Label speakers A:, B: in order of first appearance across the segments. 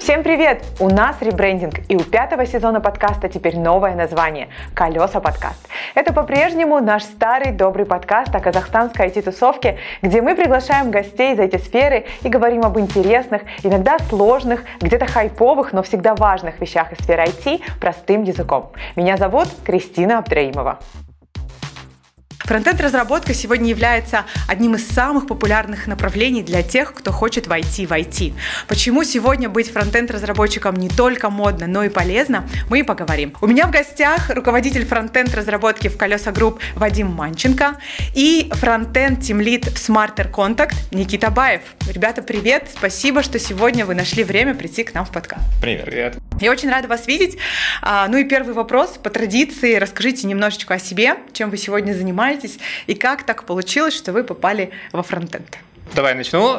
A: Всем привет! У нас ребрендинг, и у 5-го сезона подкаста теперь новое название – «Колеса подкаст». Это по-прежнему наш старый добрый подкаст о казахстанской IT-тусовке, где мы приглашаем гостей из IT-сферы и говорим об интересных, иногда сложных, где-то хайповых, но всегда важных вещах из сферы IT простым языком. Меня зовут Кристина Абдраимова.
B: Фронтенд-разработка сегодня является одним из самых популярных направлений для тех, кто хочет войти в IT. Почему сегодня быть фронтенд-разработчиком не только модно, но и полезно, мы и поговорим. У меня в гостях руководитель фронтенд-разработки в Колеса Групп Вадим Манченко и фронтенд-тимлид в Smarter Contact Никита Баев. Ребята, привет! Спасибо, что сегодня вы нашли время прийти к нам в подкаст.
C: Привет.
B: Я очень рада вас видеть. Ну и первый вопрос. По традиции расскажите немножечко о себе, чем вы сегодня занимаетесь и как так получилось, что вы попали во фронтенд.
C: Давай начну.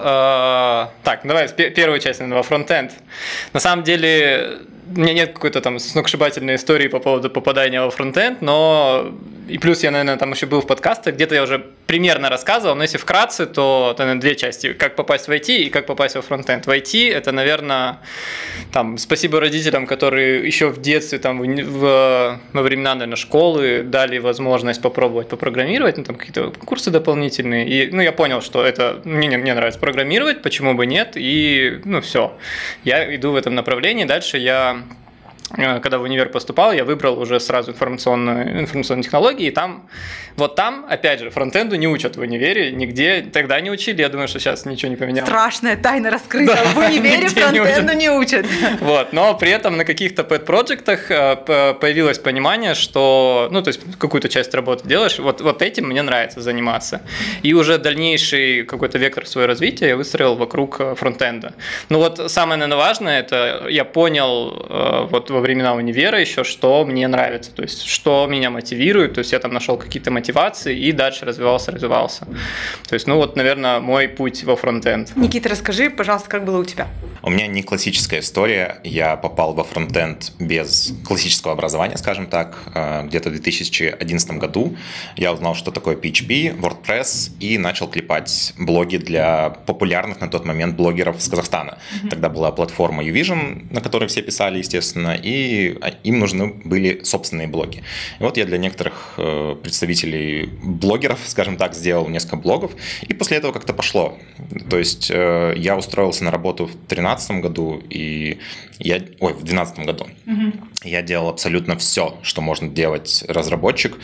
C: Давай первую часть, наверное, во фронтенд. На самом деле, у меня нет какой-то там сногсшибательной истории по поводу попадания во фронтенд, но и плюс я, наверное, там еще был в подкастах, где-то я уже примерно рассказывал, но если вкратце, то, наверное, две части. Как попасть в IT и как попасть во фронтенд. В IT это, наверное, там, спасибо родителям, которые еще в детстве, там, во времена, наверное, школы дали возможность попробовать попрограммировать, там какие-то курсы дополнительные. И, я понял, что это мне нравится программировать, почему бы нет, и, все. Я иду в этом направлении. Дальше я, когда в универ поступал, я выбрал уже сразу информационные технологии, и там, опять же, фронтенду не учат в универе, нигде, тогда не учили, я думаю, что сейчас ничего не поменялось.
B: Страшная тайна раскрыта, да, в универе фронтенду не учат.
C: Но при этом на каких-то пэт-проджектах появилось понимание, что, то есть какую-то часть работы делаешь, вот этим мне нравится заниматься. И уже дальнейший какой-то вектор своего развития я выстроил вокруг фронтенда. Самое, наверное, важное, это я понял во времена универа еще, что мне нравится, то есть что меня мотивирует, то есть я там нашел какие-то мотивации и дальше развивался. То есть, наверное, мой путь во фронтенд.
B: Никита, расскажи, пожалуйста, как было у тебя?
D: У меня не классическая история, я попал во фронтенд без классического образования, скажем так, где-то в 2011 году я узнал, что такое PHP, WordPress и начал клепать блоги для популярных на тот момент блогеров с Казахстана. Тогда была платформа YouVision, на которой все писали, естественно, и им нужны были собственные блоги. И я для некоторых представителей блогеров, скажем так, сделал несколько блогов, и после этого как-то пошло. То есть я устроился на работу в 2013 году, в 2012 году. Я делал абсолютно все, что можно делать разработчик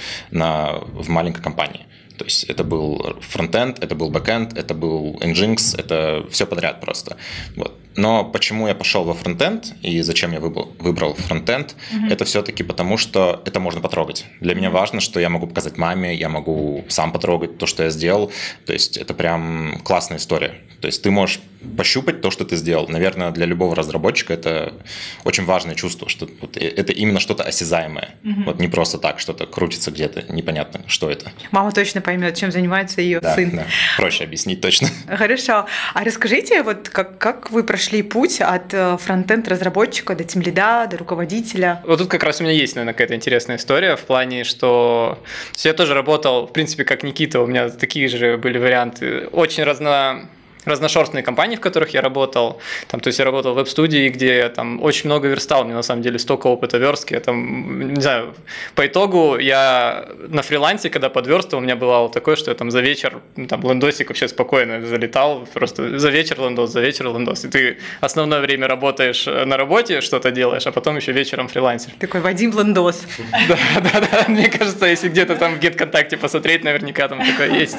D: в маленькой компании. То есть это был фронтенд, это был бэкенд, это был Nginx, это все подряд просто. Но почему я пошел во фронтенд и зачем я выбрал фронтенд, это все-таки потому, что это можно потрогать. Для меня важно, что я могу показать маме, я могу сам потрогать то, что я сделал. То есть это прям классная история. То есть ты можешь пощупать то, что ты сделал. Наверное, для любого разработчика это очень важное чувство, что это именно что-то осязаемое. Не просто так, что-то крутится где-то, непонятно, что это.
B: Мама точно поймет, чем занимается ее сын.
D: Да, проще объяснить точно.
B: Хорошо. А расскажите, как вы прошли путь от фронтенд-разработчика до тимлида, до руководителя?
C: Тут как раз у меня есть, наверное, какая-то интересная история в плане, что я тоже работал, в принципе, как Никита, у меня такие же были варианты. Очень разношерстные компании, в которых я работал. То есть я работал в веб-студии, где я там очень много верстал. У меня на самом деле столько опыта верстки. Не знаю, по итогу я на фрилансе, когда подверстывал, у меня бывало такое, что я там за вечер, лендосик вообще спокойно залетал. Просто за вечер лендос. И ты основное время работаешь на работе, что-то делаешь, а потом еще вечером фрилансер.
B: Такой Вадим Лендос.
C: Да. Мне кажется, если где-то там в GetContact посмотреть, наверняка там такое есть.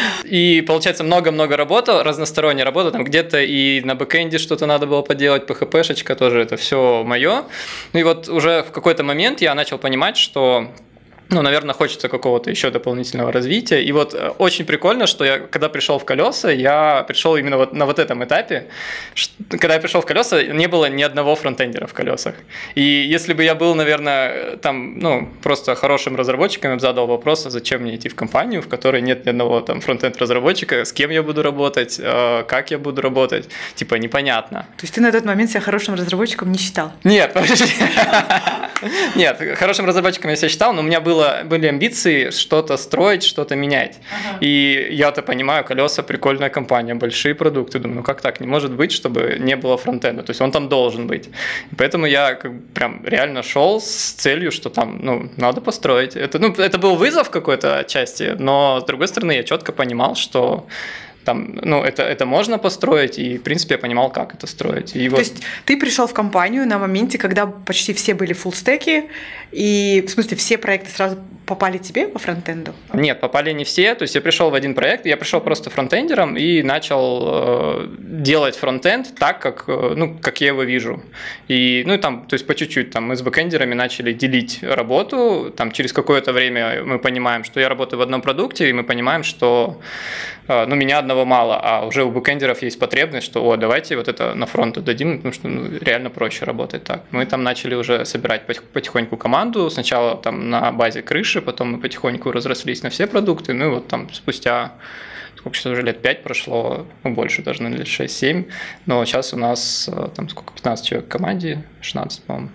C: И получается много-много работал, разносторонняя работа, там где-то и на бэкэнде что-то надо было поделать, PHP-шечка тоже, это все мое. И уже в какой-то момент я начал понимать, что наверное, хочется какого-то еще дополнительного развития. И очень прикольно, что я, когда пришел в Колеса, я пришел именно на этом этапе. Когда я пришел в Колеса, не было ни одного фронтендера в Колесах. И если бы я был, наверное, просто хорошим разработчиком, я бы задал вопрос, зачем мне идти в компанию, в которой нет ни одного фронтенд-разработчика, с кем я буду работать, как я буду работать, непонятно.
B: То есть ты на тот момент себя хорошим разработчиком не считал?
C: Нет, хорошим разработчиком я себя считал, но у меня было были амбиции что-то строить, что-то менять. И я-то понимаю, Колеса прикольная компания, большие продукты. Думаю, ну как так? Не может быть, чтобы не было фронтенда. То есть он там должен быть. И поэтому я прям реально шел с целью, что там, ну, надо построить. Это был вызов какой-то отчасти, но с другой стороны я четко понимал, что там, ну, это можно построить, и, в принципе, я понимал, как это строить. И
B: То есть ты пришел в компанию на моменте, когда почти все были фуллстеки, и, в смысле, все проекты сразу попали тебе по фронтенду?
C: Нет, попали не все. То есть я пришел в один проект, я пришел просто фронтендером и начал делать фронтенд так, как я его вижу. И, ну, там, то есть по чуть-чуть, там, мы с бэкэндерами начали делить работу. Там, через какое-то время мы понимаем, что я работаю в одном продукте, и мы понимаем, что меня одного мало, а уже у бэкэндеров есть потребность, что давайте вот это на фронт отдадим, потому что реально проще работать так. Мы там начали уже собирать потихоньку команду, сначала там на базе крыши, потом мы потихоньку разрослись на все продукты, ну и вот там спустя, сколько сейчас уже лет 5 прошло, больше даже, наверное, лет 6-7, но сейчас у нас там сколько, 15 человек в команде, 16, по-моему,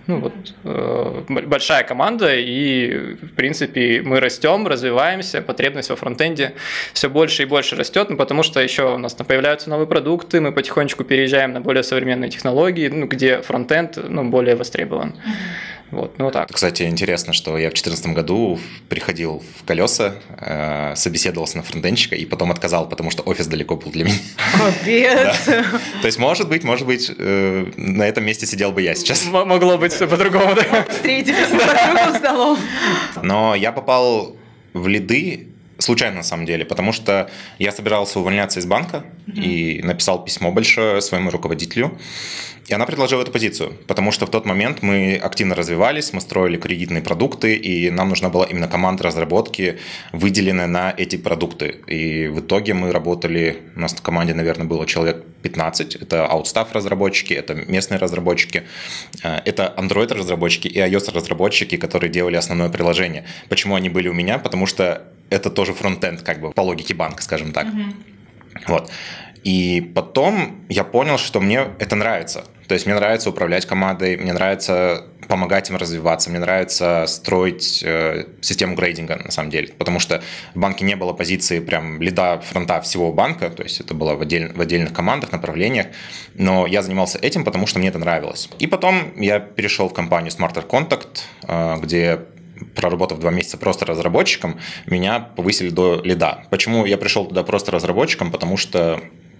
C: большая команда, и, в принципе, мы растем, развиваемся, потребность во фронтенде все больше и больше растет, потому что еще у нас появляются новые продукты, мы потихонечку переезжаем на более современные технологии, где фронтенд, более востребован. Вот, так.
D: Кстати, интересно, что я в 2014 году приходил в Колеса, собеседовался на фронтенщика и потом отказал, потому что офис далеко был для меня.
B: Капец!
D: То есть, может быть, на этом месте сидел бы я сейчас.
C: Могло быть все по-другому.
B: Встретились за круглым столом.
D: Но я попал в лиды случайно, на самом деле, потому что я собирался увольняться из банка и написал письмо большое своему руководителю. И она предложила эту позицию, потому что в тот момент мы активно развивались, мы строили кредитные продукты, и нам нужна была именно команда разработки, выделенная на эти продукты. И в итоге мы работали, у нас в команде, наверное, было человек 15, это аутстафф разработчики, это местные разработчики, это Android разработчики и iOS разработчики, которые делали основное приложение. Почему они были у меня? Потому что это тоже фронтенд, по логике банка, скажем так. Вот. И потом я понял, что мне это нравится. То есть мне нравится управлять командой, мне нравится помогать им развиваться, мне нравится строить систему грейдинга, на самом деле. Потому что в банке не было позиции прям лида фронта всего банка, то есть это было в отдельных командах, направлениях. Но я занимался этим, потому что мне это нравилось. И потом я перешел в компанию Smarter Contact, где, проработав 2 месяца просто разработчиком, меня повысили до лида. Почему я пришел туда просто разработчиком? Потому что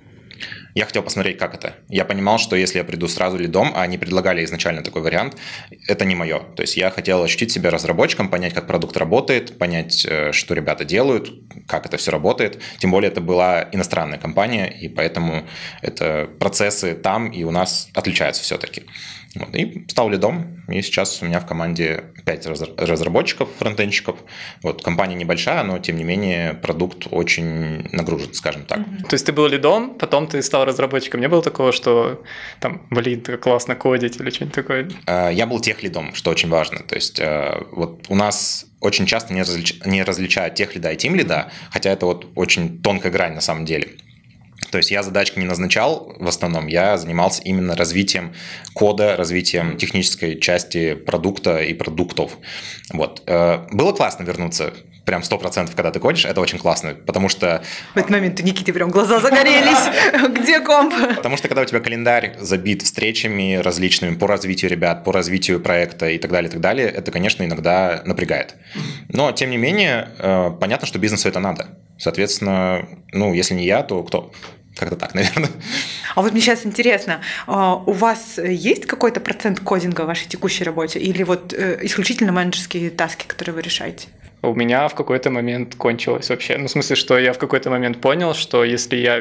D: я хотел посмотреть, как это. Я понимал, что если я приду сразу лидом, а они предлагали изначально такой вариант, это не мое. То есть я хотел ощутить себя разработчиком, понять, как продукт работает, понять, что ребята делают, как это все работает. Тем более это была иностранная компания, и поэтому это процессы там и у нас отличаются все-таки. Вот. И стал лидом, и сейчас у меня в команде 5 разработчиков, фронтенщиков. Вот, компания небольшая, но тем не менее продукт очень нагружен, скажем так.
C: То есть ты был лидом, потом ты стал разработчиком. Не было такого, что там, так классно кодить или что-нибудь такое?
D: Я был тех-лидом, что очень важно. То есть вот у нас очень часто не различают тех-лида и тим-лида, хотя это вот очень тонкая грань на самом деле. То есть я задачки не назначал в основном, я занимался именно развитием кода, развитием технической части продукта и продуктов. Вот. Было классно вернуться, прям 100%, когда ты кодишь, это очень классно, потому что...
B: В этот момент у Никиты прям глаза загорелись. Где комп?
D: Потому что когда у тебя календарь забит встречами различными по развитию ребят, по развитию проекта и так далее, это, конечно, иногда напрягает. Но, тем не менее, понятно, что бизнесу это надо. Соответственно, если не я, то кто? Как-то так, наверное.
B: А вот мне сейчас интересно, у вас есть какой-то процент кодинга в вашей текущей работе или вот исключительно менеджерские таски, которые вы решаете?
C: У меня в какой-то момент кончилось вообще. В смысле, что я в какой-то момент понял, что если я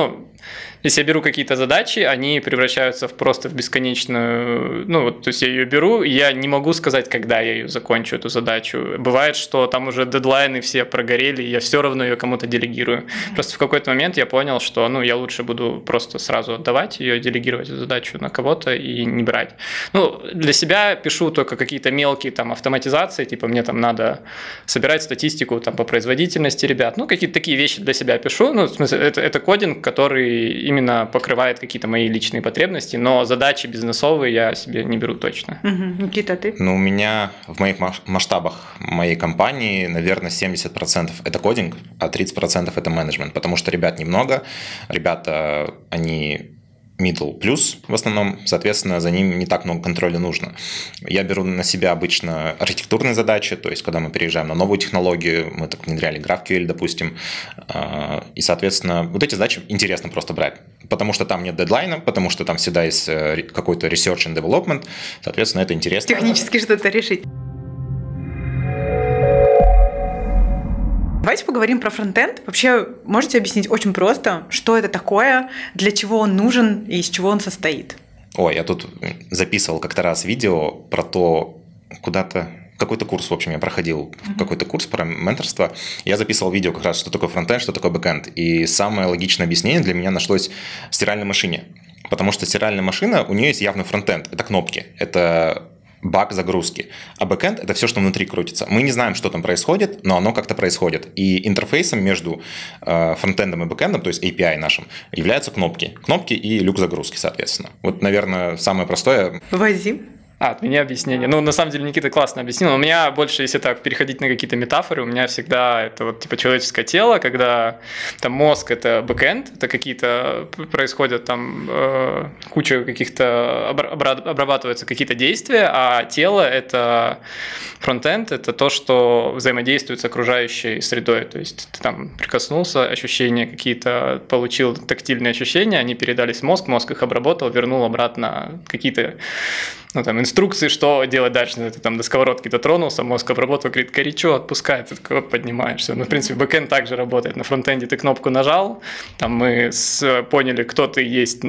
C: беру какие-то задачи, они превращаются просто в бесконечную... то есть я ее беру, и я не могу сказать, когда я ее закончу, эту задачу. Бывает, что там уже дедлайны все прогорели, и я все равно ее кому-то делегирую. Просто в какой-то момент я понял, что я лучше буду просто сразу отдавать ее, делегировать эту задачу на кого-то и не брать. Для себя пишу только какие-то мелкие автоматизации, типа мне там надо собирать статистику там, по производительности ребят. Ну, какие-то такие вещи для себя пишу. Ну, в смысле, это кодинг, который именно покрывает какие-то мои личные потребности, но задачи бизнесовые я себе не беру точно.
B: Никита, ты?
D: Ну, у меня в моих масштабах моей компании, наверное, 70% это кодинг, а 30% это менеджмент, потому что ребят немного, ребята, они middle плюс в основном, соответственно, за ним не так много контроля нужно. Я беру на себя обычно архитектурные задачи, то есть когда мы переезжаем на новую технологию, мы так внедряли GraphQL, допустим, и, соответственно, вот эти задачи интересно просто брать, потому что там нет дедлайна, потому что там всегда есть какой-то research and development, соответственно, это интересно.
B: Технически что-то решить. Давайте поговорим про фронтенд. Вообще, можете объяснить очень просто, что это такое, для чего он нужен и из чего он состоит?
D: Ой, я тут записывал как-то раз видео про то, куда-то какой-то курс, в общем, я проходил какой-то курс про менторство. Я записывал видео как раз, что такое фронтенд, что такое бэкенд. И самое логичное объяснение для меня нашлось в стиральной машине. Потому что стиральная машина, у нее есть явный фронтенд. Это кнопки, это баг загрузки. А бэкэнд — это все, что внутри крутится. Мы не знаем, что там происходит, но оно как-то происходит. И интерфейсом между фронтендом и бэкэндом, то есть API нашим, являются кнопки. Кнопки и люк загрузки, соответственно. Вот, наверное, самое простое.
B: Вадим?
C: От меня объяснение. Ну, на самом деле, Никита классно объяснил. Но у меня больше, если так переходить на какие-то метафоры, у меня всегда это вот типа человеческое тело, когда там мозг – это бэкэнд, это какие-то происходят там куча каких-то, обрабатываются какие-то действия, а тело – это фронтенд, это то, что взаимодействует с окружающей средой. То есть ты там прикоснулся, ощущения какие-то, получил тактильные ощущения, они передались в мозг их обработал, вернул обратно какие-то инструкции, что делать дальше. Ты там до сковородки дотронулся, мозг обработал, говорит, горячо, отпускай, ты такой, поднимаешься. В принципе, бэкэнд также работает. На фронтенде ты кнопку нажал, там мы поняли, кто ты есть,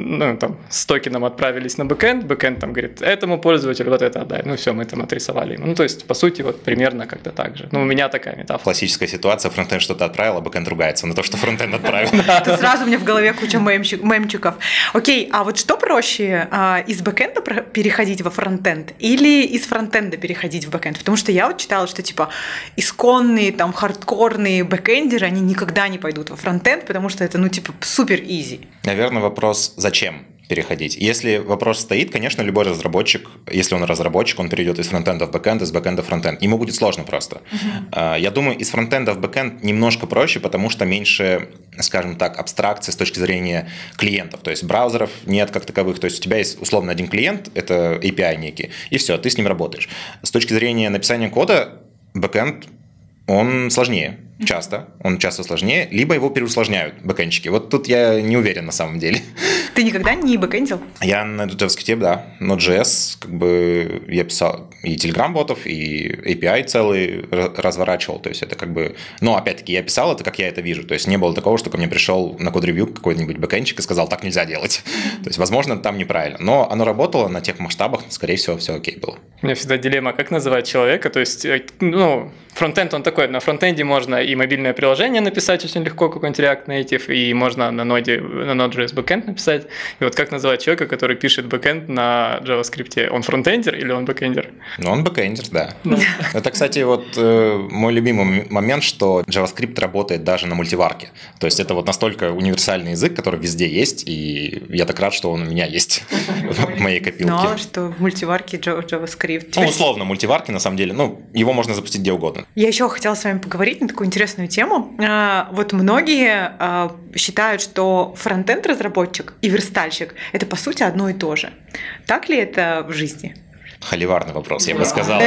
C: с токеном отправились на бэкэнд там говорит, этому пользователю вот это отдай. Все, мы там отрисовали ему. То есть, по сути, вот примерно как-то так же. У меня такая метафора.
D: Классическая ситуация, фронтенд что-то отправил, а бэкэнд ругается на то, что фронтенд отправил.
B: Это сразу у меня в голове куча мемчиков. Окей, а вот что проще, из бэкэнда переходить во фронтенд или из фронтенда переходить в бэкэнд? Потому что я вот читала, что типа исконные, там, хардкорные бэкэндеры, они никогда не пойдут во фронтенд, потому что это, супер изи.
D: Наверное, вопрос, зачем переходить. Если вопрос стоит, конечно, любой разработчик, если он разработчик, он перейдет из фронтенда в бэкэнд, из бэкэнда в фронтенд. Ему будет сложно просто. Я думаю, из фронтенда в бэкэнд немножко проще, потому что меньше, скажем так, абстракции с точки зрения клиентов. То есть браузеров нет как таковых. То есть у тебя есть условно один клиент, это API некий, и все, ты с ним работаешь. С точки зрения написания кода, бэкэнд, он сложнее. Он часто сложнее, либо его переусложняют бэкэндчики. Вот тут я не уверен на самом деле.
B: Ты никогда не бэкэндил?
D: Я на JavaScript, да. Node.js, я писал и Telegram-ботов, и API целый разворачивал. То есть это опять-таки, я писал это, как я это вижу. То есть не было такого, что ко мне пришел на код-ревью какой-нибудь бэкэндчик и сказал, так нельзя делать. То есть, возможно, там неправильно. Но оно работало на тех масштабах, скорее всего, все окей было.
C: У меня всегда дилемма, как называть человека. То есть, фронтенд, он такой, на фронтенде можно и мобильное приложение написать очень легко, какой-нибудь React Native, и можно на Node.js бэкэнд написать. И вот как называть человека, который пишет бэкэнд на JavaScript? Он фронтендер или он бэкэндер?
D: Он бэкэндер, да. Это, кстати, мой любимый момент, что JavaScript работает даже на мультиварке. То есть это настолько универсальный язык, который везде есть, и я так рад, что он у меня есть в моей копилке.
B: Ну, что в мультиварке JavaScript.
D: Условно, мультиварки, на самом деле, его можно запустить где угодно.
B: Я еще хотела с вами поговорить на такую интересную тему. Вот многие считают, что фронтенд-разработчик и верстальщик – это, по сути, одно и то же. Так ли это в жизни?
D: Холиварный вопрос, я бы сказал.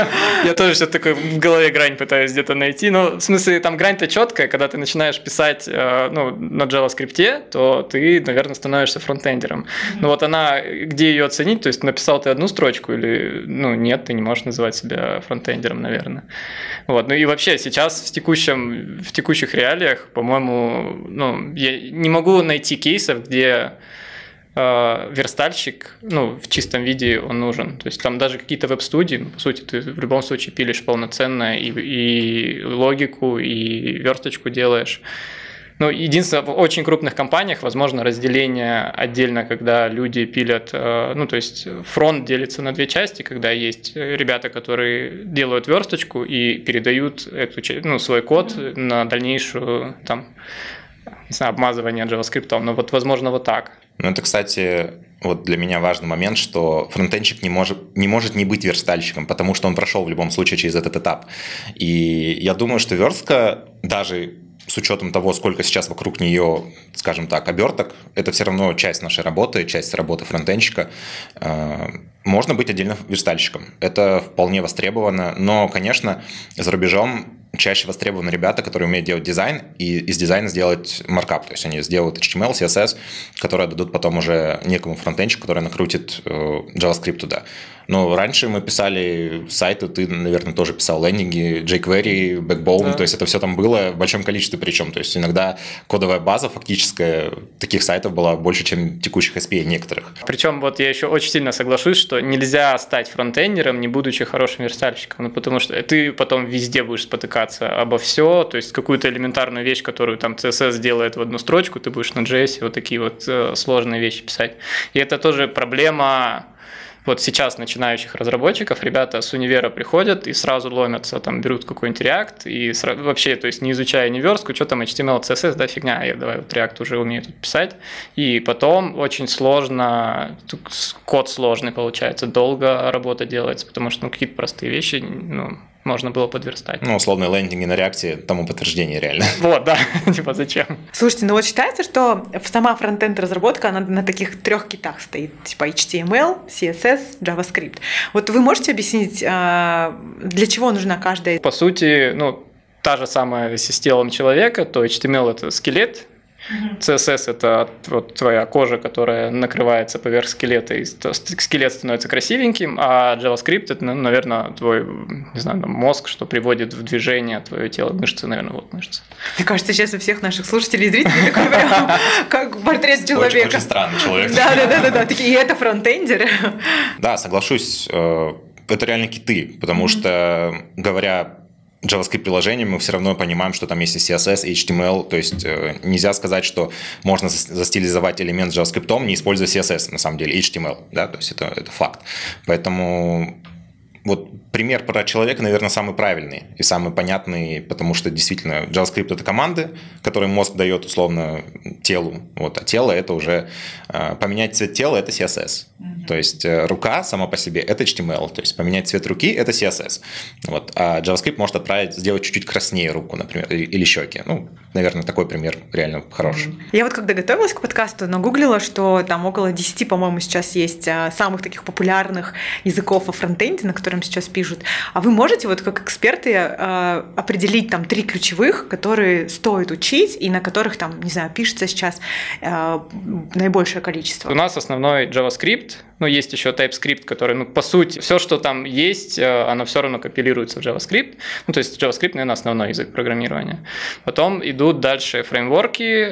C: Я тоже сейчас такой в голове грань пытаюсь где-то найти. В смысле, там грань-то четкая. Когда ты начинаешь писать на JavaScript, то ты, наверное, становишься фронтендером. Но вот она, где ее оценить? То есть написал ты одну строчку или нет, ты не можешь называть себя фронтендером, наверное. И вообще сейчас в текущих реалиях, по-моему, я не могу найти кейсов, где верстальщик, в чистом виде он нужен. То есть там даже какие-то веб-студии, по сути, ты в любом случае пилишь полноценно и логику, и версточку делаешь. Ну, единственное, в очень крупных компаниях возможно разделение отдельно, когда люди пилят, ну, то есть фронт делится на две части, когда есть ребята, которые делают версточку и передают ну, свой код на дальнейшую, там, не знаю, обмазывание JavaScript. Но вот, возможно, вот так.
D: Ну, это, кстати, вот для меня важный момент, что фронтенщик не может не быть верстальщиком, потому что он прошел в любом случае через этот этап. И я думаю, что верстка, даже с учетом того, сколько сейчас вокруг нее, скажем так, оберток, это все равно часть нашей работы, часть работы фронтенщика. Можно быть отдельно верстальщиком. Это вполне востребовано. Но, конечно, за рубежом чаще востребованы ребята, которые умеют делать дизайн, и из дизайна сделать маркап. То есть они сделают HTML, CSS, которые дадут потом уже некому фронтенщику, который накрутит JavaScript туда. Но раньше мы писали сайты, ты, наверное, тоже писал лендинги, jQuery, Backbone, да. То есть это все там было в большом количестве причем. То есть иногда кодовая база фактическая таких сайтов была больше, чем текущих SPA некоторых.
C: Причем вот я еще очень сильно соглашусь, что нельзя стать фронтендером, не будучи хорошим верстальщиком, ну, потому что ты потом везде будешь спотыкаться обо все, то есть какую-то элементарную вещь, которую там CSS делает в одну строчку, ты будешь на JS вот такие вот сложные вещи писать. И это тоже проблема вот сейчас начинающих разработчиков. Ребята с универа приходят и сразу ломятся, там берут какой-нибудь React и вообще, то есть не изучая ни верстку, что там HTML, CSS, да, фигня, я давай вот React уже умею тут писать. И потом очень сложно, код сложный получается, долго работа делается, потому что какие-то простые вещи, ну, можно было подверстать.
D: Ну, условные лендинги на реакции тому подтверждение реально.
C: Вот, да, типа зачем?
B: Слушайте, ну вот считается, что сама фронтенд-разработка, она на таких 3 китах стоит, типа HTML, CSS, JavaScript. Вот вы можете объяснить, для чего нужна каждая?
C: По сути, ну, та же самая с телом человека, то HTML – это скелет, CSS – это вот твоя кожа, которая накрывается поверх скелета, и скелет становится красивеньким, а JavaScript – это, ну, наверное, твой, не знаю, мозг, что приводит в движение твое тело, мышцы, наверное, вот мышцы.
B: Мне кажется, сейчас у всех наших слушателей и зрителей такой прям как портрет человека.
D: Очень странный человек.
B: Да, такие, и это фронтендеры.
D: Да, соглашусь, это реально киты, потому что, говоря JavaScript-приложение, мы все равно понимаем, что там есть и CSS, и HTML, то есть нельзя сказать, что можно застилизовать элемент JavaScript, не используя CSS, на самом деле, HTML, да, то есть это факт. Поэтому вот пример про человека, наверное, самый правильный и самый понятный, потому что действительно JavaScript – это команды, которые мозг дает условно телу, вот, а тело – это уже поменять цвет тела – это CSS. То есть рука сама по себе – это HTML, то есть поменять цвет руки – это CSS. Вот. А JavaScript может сделать чуть-чуть краснее руку, например, или щеки. Ну, наверное, такой пример реально хороший.
B: Я вот когда готовилась к подкасту, нагуглила, что там около 10, по-моему, сейчас есть самых таких популярных языков о фронтенде, на котором сейчас пишут. А вы можете вот как эксперты определить там 3 ключевых, которые стоит учить и на которых там, не знаю, пишется сейчас наибольшее количество?
C: У нас основной JavaScript, но есть еще TypeScript, который, ну, по сути, все, что там есть, оно все равно компилируется в JavaScript. Ну, то есть JavaScript, наверное, основной язык программирования. Потом идут дальше фреймворки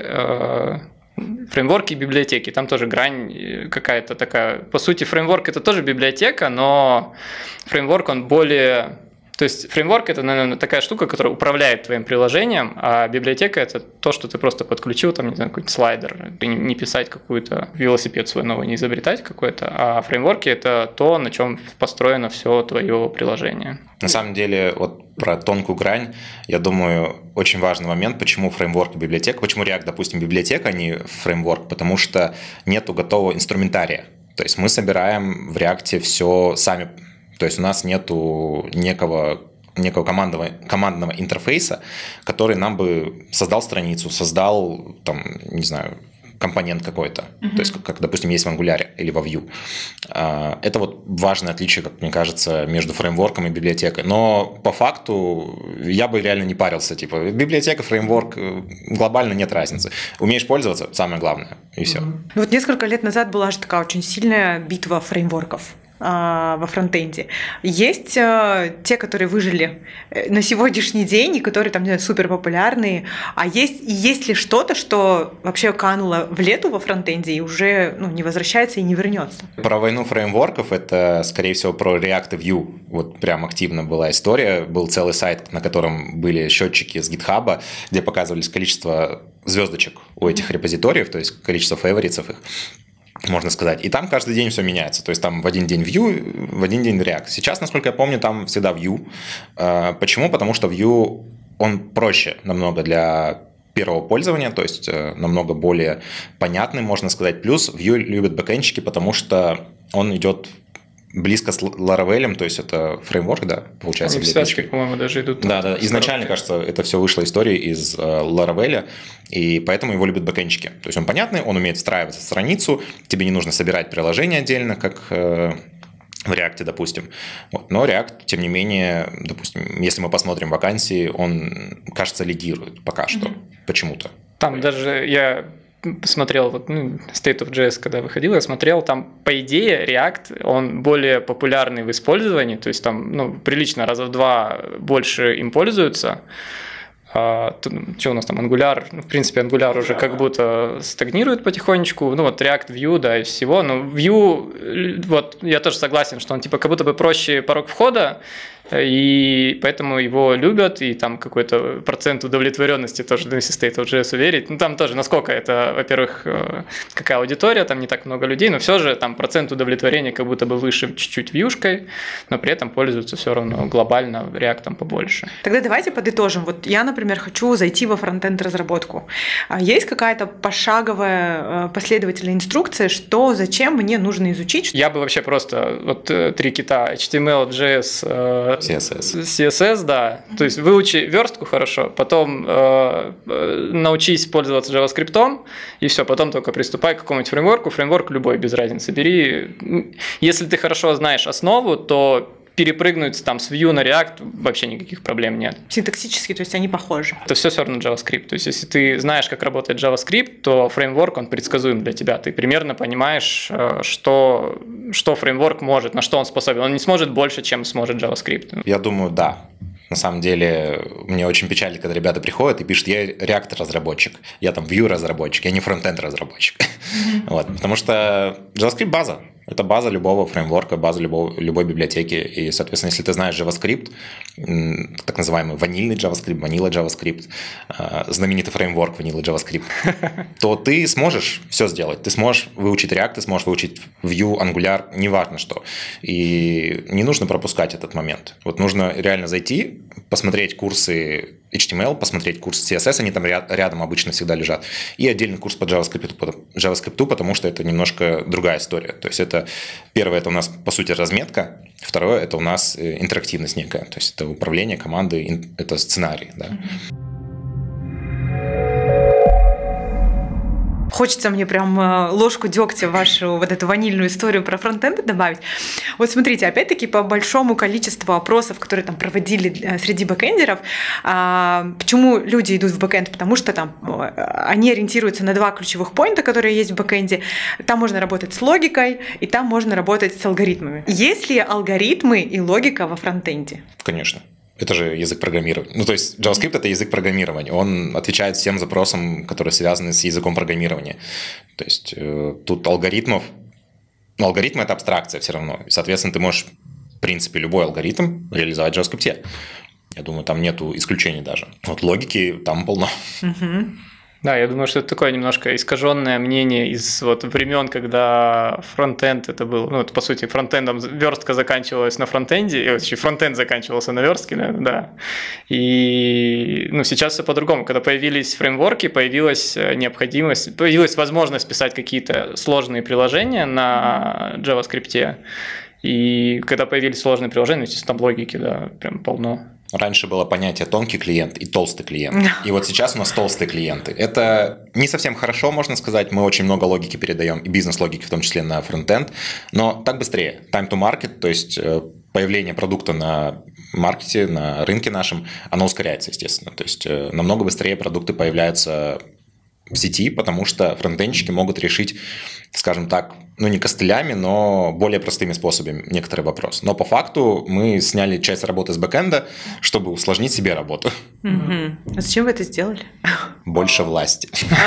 C: и библиотеки. Там тоже грань какая-то такая. По сути, фреймворк – это тоже библиотека, но фреймворк, он более… То есть фреймворк – это, наверное, такая штука, которая управляет твоим приложением, а библиотека – это то, что ты просто подключил, там, не знаю, какой-нибудь слайдер, не писать какой-то велосипед свой новый, не изобретать какой-то, а фреймворки – это то, на чем построено все твое приложение.
D: На самом деле, вот про тонкую грань, я думаю, очень важный момент, почему фреймворк и библиотека, почему React, допустим, библиотека, а не фреймворк, потому что нету готового инструментария. То есть мы собираем в React все сами. То есть у нас нету некого командного интерфейса, который нам бы создал страницу, создал, там, не знаю, компонент какой-то. То есть, как, допустим, есть в Angular или во Vue. Это вот важное отличие, как мне кажется, между фреймворком и библиотекой. Но по факту я бы реально не парился. Типа, библиотека, фреймворк, глобально нет разницы. Умеешь пользоваться – самое главное, и все.
B: Ну вот несколько лет назад была же такая очень сильная битва фреймворков. во фронтенде. Есть те, которые выжили на сегодняшний день и которые там, не знаю, супер популярные. А есть ли что-то, что вообще кануло в лету во фронтенде и уже не возвращается и не вернется?
D: Про войну фреймворков это, скорее всего, про React и Vue. Вот прям активно была история. Был целый сайт, на котором были счетчики с GitHub, где показывались количество звездочек у этих репозиториев, то есть количество фаворитов их, можно сказать. И там каждый день все меняется. То есть там в один день Vue, в один день React. Сейчас, насколько я помню, там всегда Vue. Почему? Потому что Vue, он проще намного для первого пользования, то есть намного более понятный, можно сказать. Плюс Vue любят бэкэндчики, потому что он идет близко с Laravel, то есть это фреймворк, да, получается.
C: Они в связке, по-моему, даже идут.
D: Да. Изначально, кажется, это все вышло история из Laravel, и поэтому его любят бэкэндчики. То есть он понятный, он умеет встраиваться в страницу, тебе не нужно собирать приложение отдельно, как в React, допустим. Вот. Но React, тем не менее, допустим, если мы посмотрим вакансии, он, кажется, лидирует пока что, почему-то.
C: Там даже я смотрел State of JS, когда выходил, я смотрел, там, по идее, React, он более популярный в использовании, то есть там, прилично раза в 2 больше им пользуются. Что у нас там, Angular, в принципе, Angular уже как будто стагнирует потихонечку, React, Vue, да, из всего, но Vue, вот, я тоже согласен, что он, типа, как будто бы проще порог входа, и поэтому его любят, и там какой-то процент удовлетворенности тоже, если State of JS верить, там тоже, насколько это, во-первых, какая аудитория, там не так много людей, но все же там процент удовлетворения как будто бы выше чуть-чуть вьюшкой, но при этом пользуются все равно глобально React побольше.
B: Тогда давайте подытожим. Вот я, например, хочу зайти во фронтенд разработку. Есть какая-то пошаговая последовательная инструкция, что, зачем мне нужно изучить?
C: Я бы вообще просто 3 кита: HTML, JS, CSS, да. То есть выучи верстку хорошо, потом научись пользоваться JavaScript, и все, потом только приступай к какому-нибудь фреймворку. Фреймворк любой, без разницы. Бери. Если ты хорошо знаешь основу, то перепрыгнуть там с Vue на React вообще никаких проблем нет.
B: Синтаксически, то есть они похожи.
C: Это все равно JavaScript. То есть если ты знаешь, как работает JavaScript, то фреймворк, он предсказуем для тебя. Ты примерно понимаешь, что фреймворк может, на что он способен. Он не сможет больше, чем сможет JavaScript.
D: Я думаю, да. На самом деле, мне очень печально, когда ребята приходят и пишут: я React-разработчик, я там Vue-разработчик, я не фронтенд-разработчик. Вот. Потому что JavaScript – база. Это база любого фреймворка, база любой библиотеки. И, соответственно, если ты знаешь JavaScript, так называемый ванильный JavaScript, Vanilla JavaScript, знаменитый фреймворк Vanilla JavaScript, то ты сможешь все сделать. Ты сможешь выучить React, ты сможешь выучить Vue, Angular, неважно что. И не нужно пропускать этот момент. Вот нужно реально зайти, посмотреть курсы HTML, посмотреть курс CSS, они там рядом обычно всегда лежат, и отдельный курс по JavaScript, потому что это немножко другая история. То есть это первое, это у нас по сути разметка, второе, это у нас интерактивность некая, то есть это управление командой, это сценарий, да.
B: Хочется мне прям ложку дегтя в вашу вот эту ванильную историю про фронтенд добавить. Вот смотрите, опять-таки по большому количеству опросов, которые там проводили среди бэкэндеров, почему люди идут в бэкэнд? Потому что там они ориентируются на 2 ключевых поинта, которые есть в бэкэнде. Там можно работать с логикой, и там можно работать с алгоритмами. Есть ли алгоритмы и логика во фронтенде?
D: Конечно. Это же язык программирования. То есть JavaScript – это язык программирования. Он отвечает всем запросам, которые связаны с языком программирования. То есть тут алгоритмов... алгоритмы – это абстракция все равно. Соответственно, ты можешь, в принципе, любой алгоритм реализовать в JavaScript. Я думаю, там нету исключений даже. Вот логики там полно.
C: Да, я думаю, что это такое немножко искаженное мнение из времен, когда фронтенд это был, по сути, фронтендом верстка заканчивалась на фронтенде, и фронтенд заканчивался на верстке, да. И сейчас все по-другому. Когда появились фреймворки, появилась необходимость, появилась возможность писать какие-то сложные приложения на JavaScript. И когда появились сложные приложения, естественно, там логики, да, прям полно.
D: Раньше было понятие тонкий клиент и толстый клиент. И вот сейчас у нас толстые клиенты. Это не совсем хорошо, можно сказать. Мы очень много логики передаем, и бизнес-логики в том числе на фронтенд. Но так быстрее. Time to market, то есть появление продукта на маркете, на рынке нашем, оно ускоряется, естественно. То есть намного быстрее продукты появляются в сети, потому что фронтенщики могут решить, скажем так, ну не костылями, но более простыми способами некоторый вопрос. Но по факту мы сняли часть работы с бэкэнда, чтобы усложнить себе работу.
B: А зачем вы это сделали?
D: Больше власти.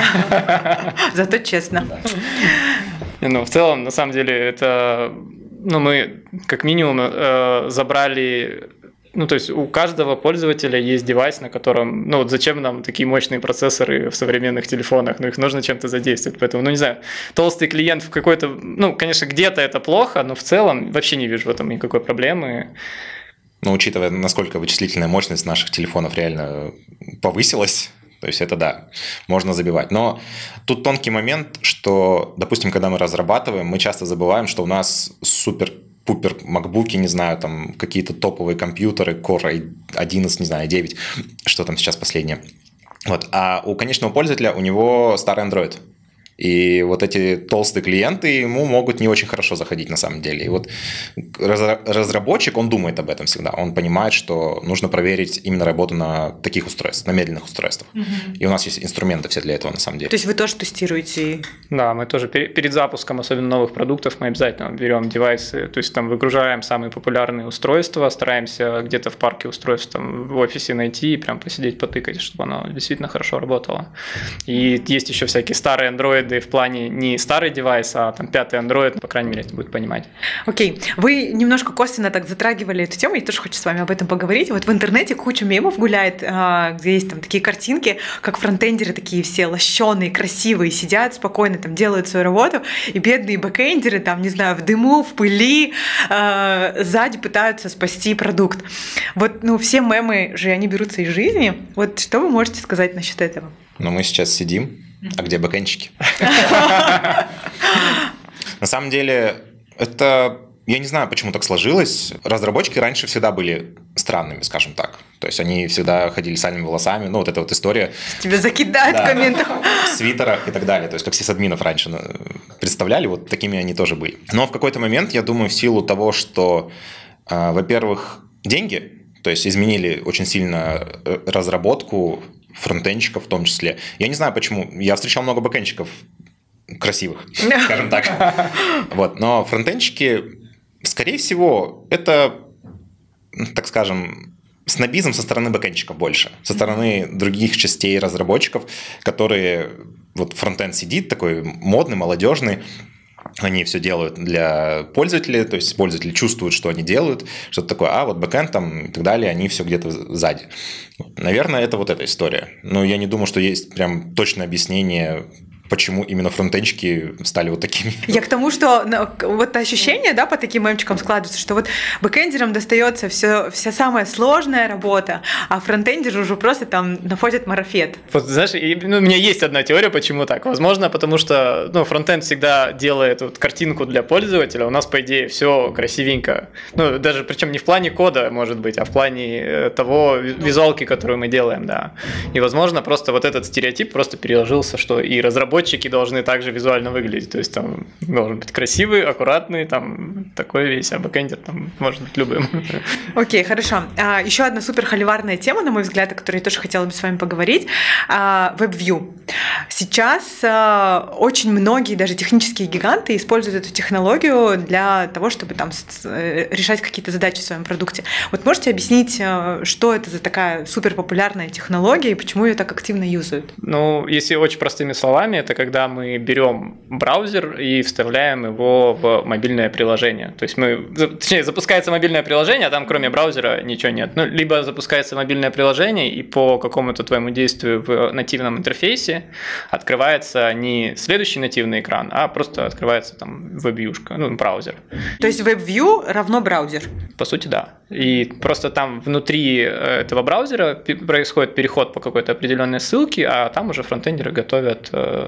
B: Зато честно.
C: Ну, в целом, на самом деле, это... Ну, мы как минимум забрали... Ну, то есть у каждого пользователя есть девайс, на котором... Ну, вот зачем нам такие мощные процессоры в современных телефонах? Ну, их нужно чем-то задействовать. Поэтому, ну, не знаю, толстый клиент в какой-то... Ну, конечно, где-то это плохо, но в целом вообще не вижу в этом никакой проблемы.
D: Но учитывая, насколько вычислительная мощность наших телефонов реально повысилась, то есть это да, можно забивать. Но тут тонкий момент, что, допустим, когда мы разрабатываем, мы часто забываем, что у нас супер-пупер макбуки, не знаю, там какие-то топовые компьютеры, Core 11, не знаю, 9, что там сейчас последнее. Вот. А у конечного пользователя у него старый Android. И вот эти толстые клиенты ему могут не очень хорошо заходить на самом деле. И вот разработчик, он думает об этом всегда. Он понимает, что нужно проверить именно работу на таких устройствах, на медленных устройствах. И у нас есть инструменты все для этого на самом деле.
B: То есть вы тоже тестируете?
C: Да, мы тоже перед запуском, особенно новых продуктов, мы обязательно берем девайсы, то есть там выгружаем самые популярные устройства, стараемся где-то в парке устройств там, в офисе найти и прям посидеть, потыкать, чтобы оно действительно хорошо работало. И есть еще всякие старые Android в плане не старый девайс, а там 5-й Android, по крайней мере, это будет понимать.
B: Окей. Вы немножко косвенно так затрагивали эту тему, я тоже хочу с вами об этом поговорить. Вот в интернете куча мемов гуляет, где есть там такие картинки, как фронтендеры такие все лощеные, красивые, сидят спокойно, там делают свою работу, и бедные бэкэндеры там, не знаю, в дыму, в пыли, сзади пытаются спасти продукт. Вот, ну, все мемы же, они берутся из жизни. Вот что вы можете сказать насчет этого?
D: Но мы сейчас сидим, а где бэкэндчики? На самом деле, это... Я не знаю, почему так сложилось. Разработчики раньше всегда были странными, скажем так. То есть они всегда ходили с сальными волосами. Ну, вот эта вот история.
B: Тебя закидают в комментах.
D: В свитерах и так далее. То есть как сисадминов раньше представляли, вот такими они тоже были. Но в какой-то момент, я думаю, в силу того, что, во-первых, деньги, то есть изменили очень сильно разработку, фронтенщиков в том числе. Я не знаю, почему. Я встречал много бэкенщиков красивых, скажем так. Вот. Но фронтенщики, скорее всего, это, так скажем, снобизм со стороны бэкенщиков больше. Со стороны других частей разработчиков, которые... Вот фронтенд сидит такой модный, молодежный. Они все делают для пользователей, то есть пользователи чувствуют, что они делают, что-то такое, а вот бэкэнд там и так далее, они все где-то сзади. Наверное, это вот эта история. Но я не думаю, что есть прям точное объяснение, почему именно фронтенчики стали вот такими.
B: Я к тому, что вот ощущение, да, по таким мемчикам складывается, что вот бэкэндерам достается вся самая сложная работа, а фронтендеры уже просто там находят марафет.
C: Вот, знаешь, у меня есть одна теория, почему так. Возможно, потому что фронтенд всегда делает вот картинку для пользователя, у нас, по идее, все красивенько. Ну, даже причем не в плане кода, может быть, а в плане того визуалки, которую мы делаем, да. И, возможно, просто вот этот стереотип просто переложился, что и разработчики должны также визуально выглядеть, то есть там должен быть красивый, аккуратный, там такой весь, а бэкэндер там может быть любым.
B: Окей, хорошо. Еще одна супер холиварная тема, на мой взгляд, о которой я тоже хотела бы с вами поговорить. WebView. Сейчас очень многие, даже технические гиганты, используют эту технологию для того, чтобы там решать какие-то задачи в своем продукте. Вот можете объяснить, что это за такая супер популярная технология и почему ее так активно юзают?
C: Ну, если очень простыми словами, это когда мы берем браузер и вставляем его в мобильное приложение. То есть точнее, запускается мобильное приложение, а там кроме браузера ничего нет. Ну, либо запускается мобильное приложение, и по какому-то твоему действию в нативном интерфейсе открывается не следующий нативный экран, а просто открывается там веб-вьюшка, браузер.
B: То есть WebView равно браузер?
C: По сути, да. И просто там внутри этого браузера происходит переход по какой-то определенной ссылке, а там уже фронтендеры готовят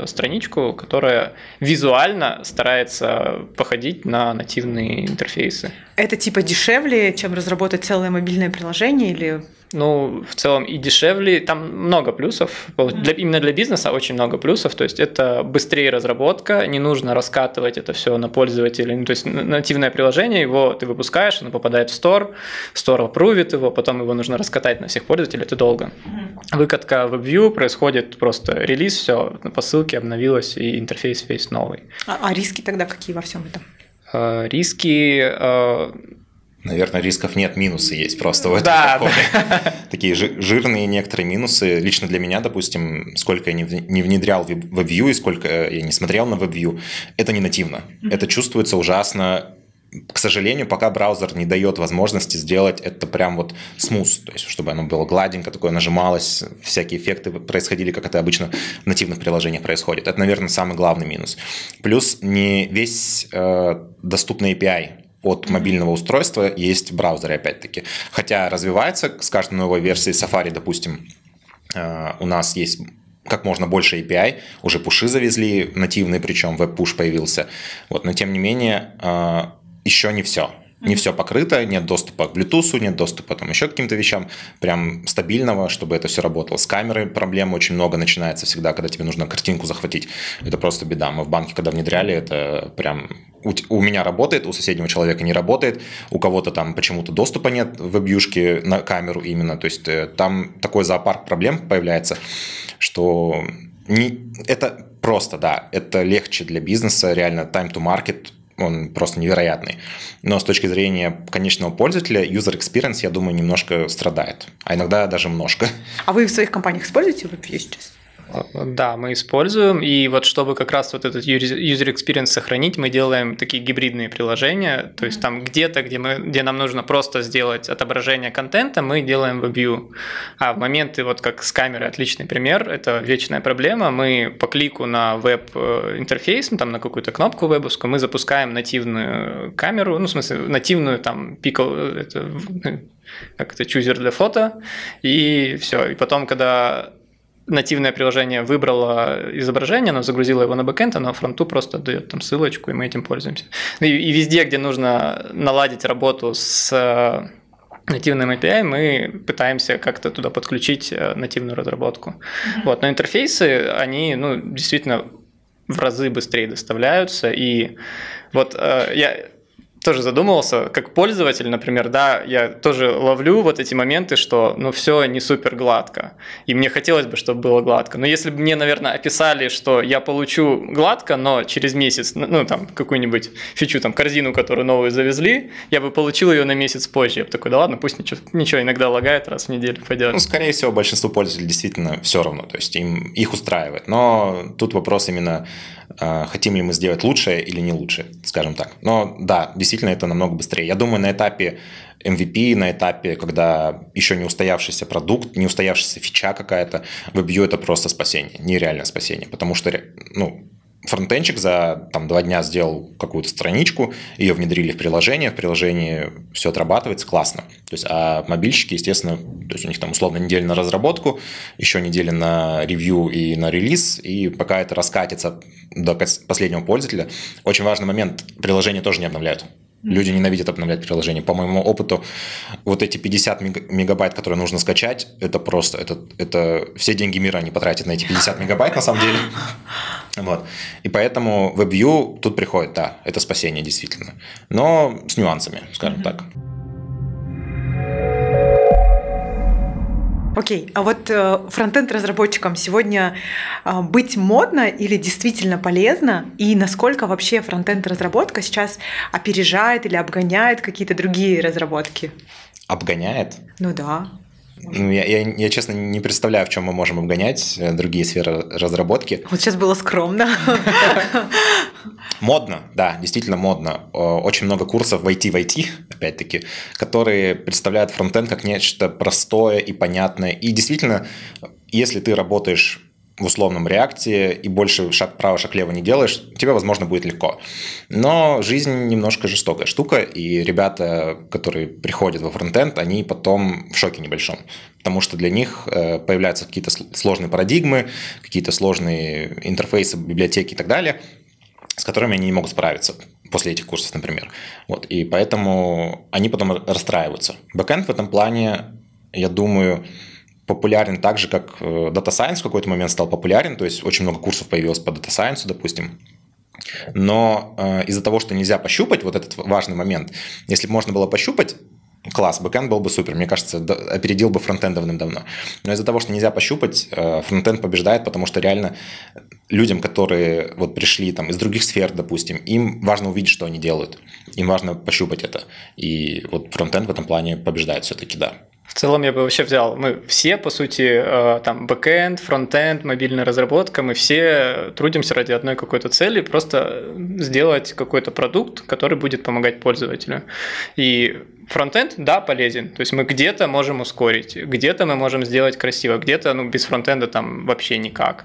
C: страничку, которая визуально старается походить на нативные интерфейсы.
B: Это типа дешевле, чем разработать целое мобильное приложение или...
C: Ну, в целом и дешевле, там много плюсов, именно для бизнеса очень много плюсов, то есть это быстрее разработка, не нужно раскатывать это все на пользователей, ну, то есть нативное приложение, его ты выпускаешь, оно попадает в Store апрувит его, потом его нужно раскатать на всех пользователей, это долго. Выкатка в WebView происходит просто релиз, все по ссылке обновилось, и интерфейс весь новый.
B: А риски тогда какие во всем этом?
C: Риски...
D: Наверное, рисков нет, минусы есть просто в этом подходе. Такие жирные некоторые минусы. Лично для меня, допустим, сколько я не внедрял WebView и сколько я не смотрел на WebView, это не нативно. Это чувствуется ужасно. К сожалению, пока браузер не дает возможности сделать это прям вот смуз, то есть чтобы оно было гладенько, такое нажималось, всякие эффекты происходили, как это обычно в нативных приложениях происходит. Это, наверное, самый главный минус. Плюс не весь доступный API от мобильного устройства есть в браузере, опять-таки. Хотя развивается с каждой новой версией Safari, допустим, у нас есть как можно больше API, уже пуши завезли нативные, причем веб-пуш появился. Вот, но тем не менее, еще не все. Не все покрыто, нет доступа к Bluetooth, нет доступа там еще к каким-то вещам прям стабильного, чтобы это все работало. С камерой проблем очень много начинается всегда, когда тебе нужно картинку захватить. Это просто беда. Мы в банке, когда внедряли, это прям у меня работает, у соседнего человека не работает, у кого-то там почему-то доступа нет в веб-юшке на камеру именно. То есть там такой зоопарк проблем появляется, что это просто, да, это легче для бизнеса, реально time to market, он просто невероятный. Но с точки зрения конечного пользователя, user experience, я думаю, немножко страдает. А иногда даже немножко.
B: А вы в своих компаниях используете WebView сейчас?
C: Да, мы используем, и вот чтобы как раз вот этот user experience сохранить, мы делаем такие гибридные приложения, то есть там где-то, где нам нужно просто сделать отображение контента, мы делаем WebView. А в моменты, вот как с камерой, отличный пример, это вечная проблема, мы по клику на веб-интерфейс, там на какую-то кнопку вебовскую, мы запускаем нативную камеру, ну, в смысле, нативную там как это, чузер для фото, и все. И потом, когда нативное приложение выбрало изображение, оно загрузило его на бэкэнд, оно фронту просто дает там ссылочку, и мы этим пользуемся. И везде, где нужно наладить работу с нативным API, мы пытаемся как-то туда подключить нативную разработку. Вот. Но интерфейсы, они действительно в разы быстрее доставляются. И вот я тоже задумывался, как пользователь, например, да, я тоже ловлю вот эти моменты, что, все не супер гладко, и мне хотелось бы, чтобы было гладко. Но если бы мне, наверное, описали, что я получу гладко, но через месяц, там, какую-нибудь фичу, там, корзину, которую новую завезли, я бы получил ее на месяц позже. Я бы такой, да ладно, пусть ничего иногда лагает, раз в неделю пойдет.
D: Скорее всего, большинству пользователей действительно все равно, то есть их устраивает. Но тут вопрос именно, хотим ли мы сделать лучшее или не лучше, скажем так. Но да, действительно, это намного быстрее. Я думаю, на этапе MVP, на этапе, когда еще не устоявшийся продукт, не устоявшаяся фича какая-то, WebView — это просто спасение, нереальное спасение. Потому что фронтенчик за 2 дня сделал какую-то страничку, ее внедрили в приложении все отрабатывается классно. То есть, а мобильщики, естественно, то есть у них там условно неделя на разработку, еще неделя на ревью и на релиз, и пока это раскатится до последнего пользователя, очень важный момент, приложение тоже не обновляют. Люди ненавидят обновлять приложение. По моему опыту, вот эти 50 мегабайт, которые нужно скачать, это просто, это все деньги мира они потратят на эти 50 мегабайт на самом деле. Вот. И поэтому WebView тут приходит, да, это спасение действительно. Но с нюансами, скажем так.
B: Окей, а вот фронтенд-разработчикам сегодня быть модно или действительно полезно? И насколько вообще фронтенд-разработка сейчас опережает или обгоняет какие-то другие разработки?
D: Обгоняет?
B: Ну да.
D: Я, честно, не представляю, в чем мы можем обгонять другие сферы разработки.
B: Вот сейчас было скромно.
D: Модно, да, действительно модно. Очень много курсов в IT, опять-таки, которые представляют фронтенд как нечто простое и понятное. И действительно, если ты работаешь в условном реакте и больше шаг вправо, шаг влево не делаешь, тебе, возможно, будет легко. Но жизнь немножко жестокая штука, и ребята, которые приходят во фронтенд, они потом в шоке небольшом, потому что для них появляются какие-то сложные парадигмы, какие-то сложные интерфейсы, библиотеки и так далее, с которыми они не могут справиться после этих курсов, например. Вот, и поэтому они потом расстраиваются. Бэкэнд в этом плане, я думаю, популярен так же, как Data Science в какой-то момент стал популярен, то есть очень много курсов появилось по Data Science, допустим. Но из-за того, что нельзя пощупать вот этот важный момент, если бы можно было пощупать, класс, бэкэнд был бы супер, мне кажется, опередил бы фронтенд давным-давно. Но из-за того, что нельзя пощупать, фронтенд побеждает, потому что реально людям, которые вот пришли там из других сфер, допустим, им важно увидеть, что они делают, им важно пощупать это. И вот фронтенд в этом плане побеждает все-таки, да.
C: В целом я бы вообще взял, мы все, по сути, там, бэкэнд, фронтенд, мобильная разработка, мы все трудимся ради одной какой-то цели, просто сделать какой-то продукт, который будет помогать пользователю. И фронтенд, да, полезен, то есть мы где-то можем ускорить, где-то мы можем сделать красиво, где-то без фронтенда там вообще никак.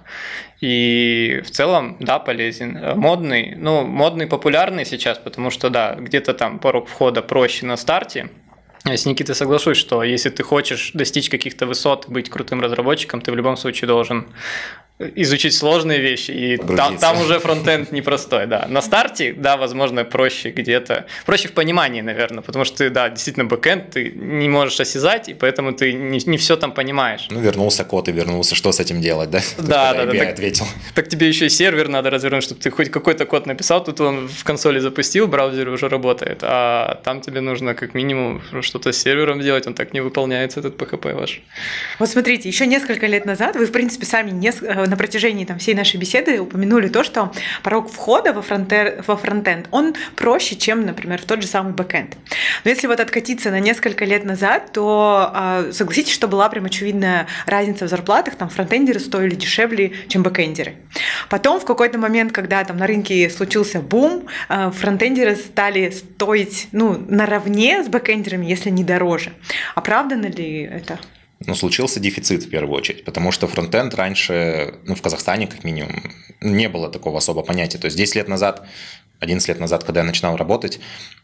C: И в целом, да, полезен. Модный, популярный сейчас, потому что, да, где-то там порог входа проще на старте. Я с Никитой соглашусь, что если ты хочешь достичь каких-то высот, быть крутым разработчиком, ты в любом случае должен изучить сложные вещи, и там уже фронтенд непростой, да. На старте, да, возможно, проще где-то, проще в понимании, наверное, потому что ты, да, действительно бэкэнд ты не можешь осязать, и поэтому ты не все там понимаешь.
D: Вернулся код и вернулся, что с этим делать, да?
C: Да.
D: Я ответил.
C: Так тебе еще и сервер надо развернуть, чтобы ты хоть какой-то код написал, тут он в консоли запустил, в браузере уже работает, а там тебе нужно как минимум что-то с сервером делать, он так не выполняется, этот PHP ваш.
B: Вот смотрите, еще несколько лет назад вы, в принципе, сами на протяжении всей нашей беседы упомянули то, что порог входа во фронтенд, он проще, чем, например, в тот же самый бэкэнд. Но если вот откатиться на несколько лет назад, то согласитесь, что была прям очевидная разница в зарплатах, фронтендеры стоили дешевле, чем бэкэндеры. Потом в какой-то момент, когда на рынке случился бум, фронтендеры стали стоить наравне с бэкэндерами, если не дороже. Оправдано ли это?
D: Случился дефицит в первую очередь, потому что фронтенд раньше, в Казахстане как минимум, не было такого особо понятия. То есть 10 лет назад, 11 лет назад, когда я начинал работать,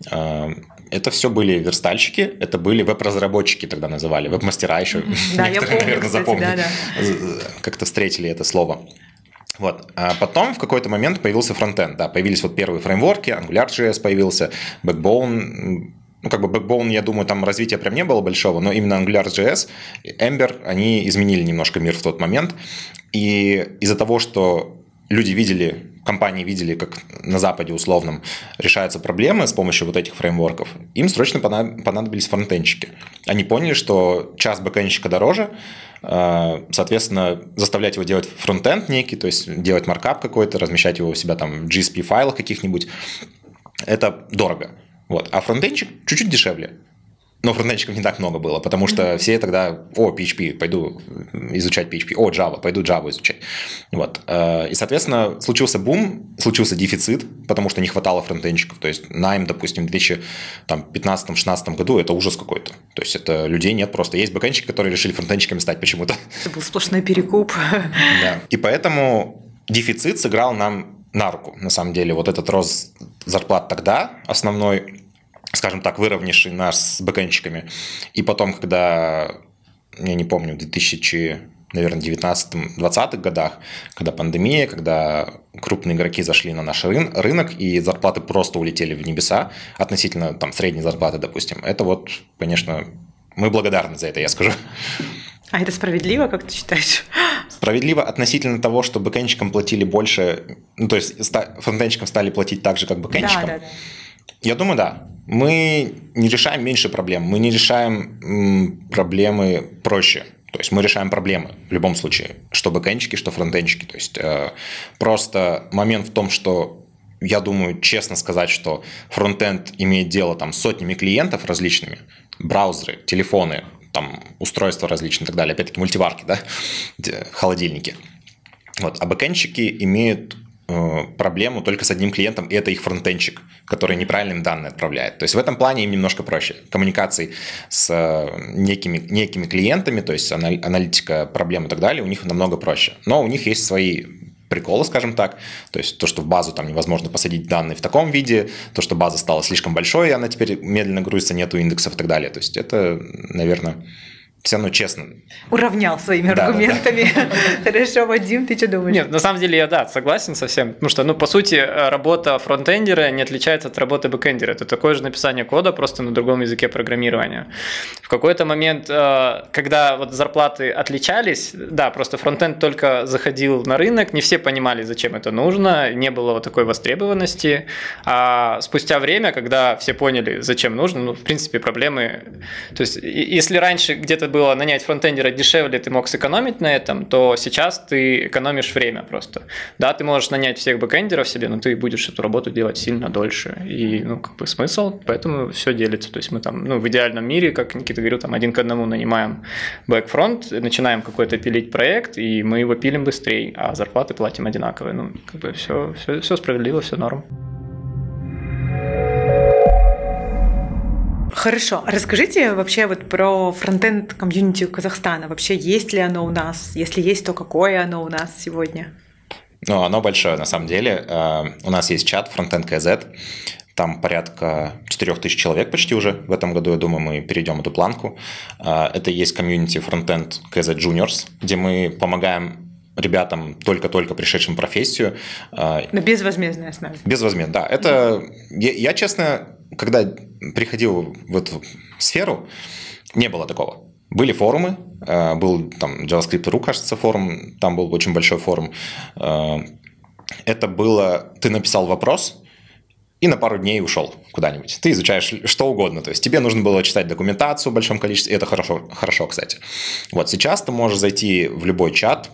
D: это все были верстальщики, это были веб-разработчики тогда называли, веб-мастера еще.
B: Да, я помню,
D: наверное,
B: кстати,
D: запомнили, как-то встретили это слово. Вот. А потом в какой-то момент появился фронтенд. Да, появились первые фреймворки, AngularJS появился, Backbone. Backbone, я думаю, там развития прям не было большого, но именно AngularJS, Ember, они изменили немножко мир в тот момент. И из-за того, что компании видели, как на Западе условном решаются проблемы с помощью вот этих фреймворков, им срочно понадобились фронтендщики. Они поняли, что час бэкэндщика дороже, соответственно, заставлять его делать фронтенд некий, то есть делать маркап какой-то, размещать его у себя в GSP-файлах каких-нибудь, это дорого. Вот. А фронтенчик чуть-чуть дешевле. Но фронтенчиков не так много было, потому что все тогда, PHP, пойду изучать PHP, Java, пойду Java изучать. Вот. И, соответственно, случился бум, случился дефицит, потому что не хватало фронтенчиков. То есть найм, допустим, в 2015-2016 году это ужас какой-то. То есть это людей нет просто. Есть бэкэндчики, которые решили фронтенчиками стать почему-то.
B: Это был сплошной перекуп.
D: Да. И поэтому дефицит сыграл нам на руку. На самом деле, вот этот рост зарплат тогда основной, скажем так, выровнявший нас с бэкэндчиками. И потом, когда, я не помню, в 2019-2020 годах, когда пандемия, когда крупные игроки зашли на наш рынок, и зарплаты просто улетели в небеса относительно средней зарплаты, допустим. Это конечно, мы благодарны за это, я скажу.
B: А это справедливо, как ты считаешь?
D: Справедливо относительно того, что бэкэндчикам платили больше, то есть фронтендчикам стали платить так же, как бэкэндчикам.
B: Да.
D: Я думаю, да. Мы не решаем меньше проблем, мы не решаем проблемы проще. То есть мы решаем проблемы в любом случае, что бэкэндчики, что фронтендчики. То есть просто момент в том, что я думаю, честно сказать, что фронтенд имеет дело с сотнями клиентов различными, браузеры, телефоны, устройства различные и так далее, опять-таки мультиварки, да, холодильники. Вот. А бэкэндчики имеют проблему только с одним клиентом, и это их фронтенщик, который неправильно им данные отправляет. То есть в этом плане им немножко проще. Коммуникации с некими клиентами, то есть аналитика проблем и так далее, у них намного проще. Но у них есть свои приколы, скажем так. То есть то, что в базу там невозможно посадить данные в таком виде, то, что база стала слишком большой, и она теперь медленно грузится, нету индексов и так далее. То есть это, наверное, все равно честно.
B: Уравнял своими аргументами. Хорошо, Вадим, ты что думаешь?
C: Нет, на самом деле я, согласен со всем. Потому что, по сути, работа фронтендера не отличается от работы бэкендера. Это такое же написание кода, просто на другом языке программирования. В какой-то момент, когда вот зарплаты отличались, просто фронтенд только заходил на рынок, не все понимали, зачем это нужно, не было вот такой востребованности. А спустя время, когда все поняли, зачем нужно, в принципе, проблемы... То есть, если раньше где-то было нанять фронтендера дешевле, ты мог сэкономить на этом, то сейчас ты экономишь время просто. Да, ты можешь нанять всех бэкэндеров себе, но ты будешь эту работу делать сильно дольше. И, смысл, поэтому все делится. То есть мы там, в идеальном мире, как Никита говорил, там 1 к 1 нанимаем бэк-фронт, начинаем какой-то пилить проект, и мы его пилим быстрее, а зарплаты платим одинаковые. Все справедливо, все норм.
B: Хорошо. Расскажите вообще вот про фронтенд комьюнити Казахстана. Вообще есть ли оно у нас? Если есть, то какое оно у нас сегодня?
D: Оно большое на самом деле. У нас есть чат Frontend KZ. Там порядка 4000 человек почти уже в этом году. Я думаю, мы перейдем эту планку. Это есть комьюнити Frontend KZ Juniors, где мы помогаем ребятам, только-только пришедшим в профессию.
B: На безвозмездной основе.
D: Безвозмездно, да. Это я, честно, когда приходил в эту сферу, не было такого. Были форумы, был там JavaScript.ru, кажется, форум, там был очень большой форум. Это было, ты написал вопрос и на пару дней ушел куда-нибудь. Ты изучаешь что угодно. То есть тебе нужно было читать документацию в большом количестве, и это хорошо, кстати. Вот сейчас ты можешь зайти в любой чат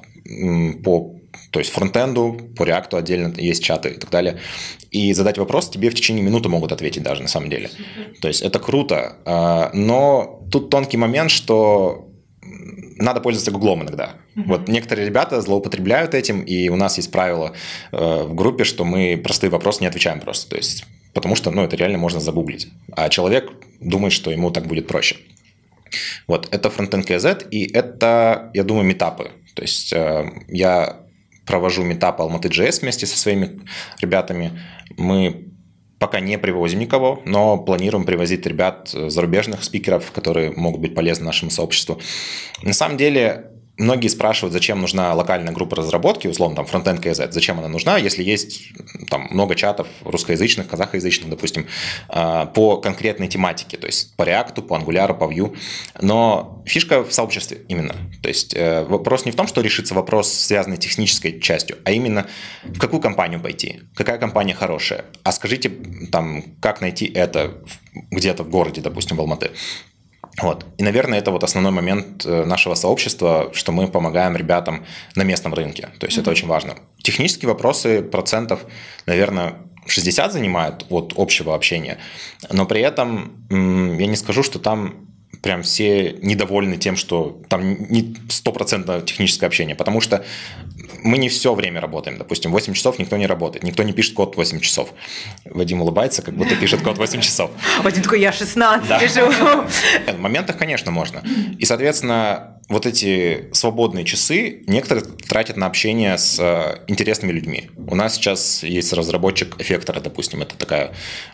D: то есть фронтенду, по React отдельно есть чаты и так далее, и задать вопрос, тебе в течение минуты могут ответить даже на самом деле. То есть это круто, но тут тонкий момент, что надо пользоваться Гуглом иногда. Вот некоторые ребята злоупотребляют этим, и у нас есть правило в группе, что мы простые вопросы не отвечаем просто, то есть, потому что это реально можно загуглить, а человек думает, что ему так будет проще. Вот, это Frontend KZ, и это, я думаю, митапы. То есть я провожу митап Almaty.js вместе со своими ребятами. Мы пока не привозим никого, но планируем привозить ребят зарубежных спикеров, которые могут быть полезны нашему сообществу. На самом деле, многие спрашивают, зачем нужна локальная группа разработки, условно, там, Frontend KZ, зачем она нужна, если есть там много чатов русскоязычных, казахоязычных, допустим, по конкретной тематике, то есть по React, по Angular, по Vue. Но фишка в сообществе именно. То есть вопрос не в том, что решится вопрос, связанный с технической частью, а именно в какую компанию пойти, какая компания хорошая. А скажите, там, как найти это где-то в городе, допустим, в Алматы. Вот. И, наверное, это вот основной момент нашего сообщества, что мы помогаем ребятам на местном рынке. То есть это очень важно. Технические вопросы процентов, наверное, 60 занимают от общего общения. Но при этом я не скажу, что там прям все недовольны тем, что там не 100% техническое общение. Потому что мы не все время работаем. Допустим, 8 часов никто не работает. Никто не пишет код 8 часов. Вадим улыбается, как будто пишет код 8 часов.
B: Вадим такой, я 16 пишу.
D: В моментах, конечно, можно. И, соответственно, вот эти свободные часы некоторые тратят на общение с интересными людьми. У нас сейчас есть разработчик эффектора, допустим. Это такая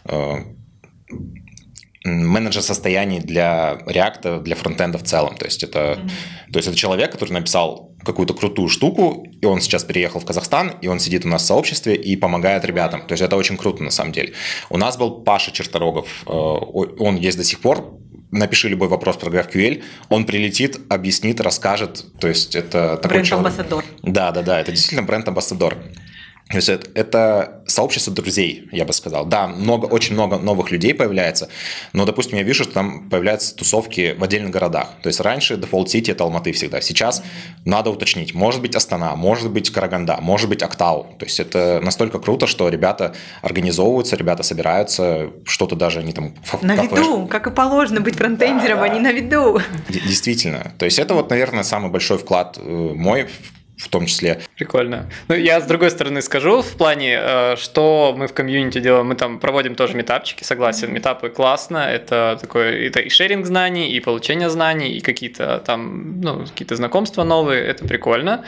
D: менеджер состояний для React, для фронтенда в целом. То есть это человек, который написал какую-то крутую штуку, и он сейчас переехал в Казахстан, и он сидит у нас в сообществе и помогает ребятам. То есть это очень круто на самом деле. У нас был Паша Черторогов, он есть до сих пор. Напиши любой вопрос про GraphQL, он прилетит, объяснит, расскажет. То есть это такой
B: бренд-амбассадор.
D: Да, это действительно бренд-амбассадор. То есть это сообщество друзей, я бы сказал. Да, очень много новых людей появляется, но, допустим, я вижу, что там появляются тусовки в отдельных городах. То есть раньше Default City – это Алматы всегда. Сейчас надо уточнить. Может быть Астана, может быть Караганда, может быть Актау. То есть это настолько круто, что ребята организовываются, ребята собираются, что-то даже они там...
B: На виду, как и положено быть фронтендером, они на виду.
D: Действительно. То есть это вот, наверное, самый большой вклад мой в том числе.
C: Прикольно. Ну, я с другой стороны скажу в плане, что мы в комьюнити делаем. Мы там проводим тоже митапчики, согласен. Митапы классно. Это такое, это и шеринг знаний, и получение знаний, и какие-то там, какие-то знакомства новые. Это прикольно.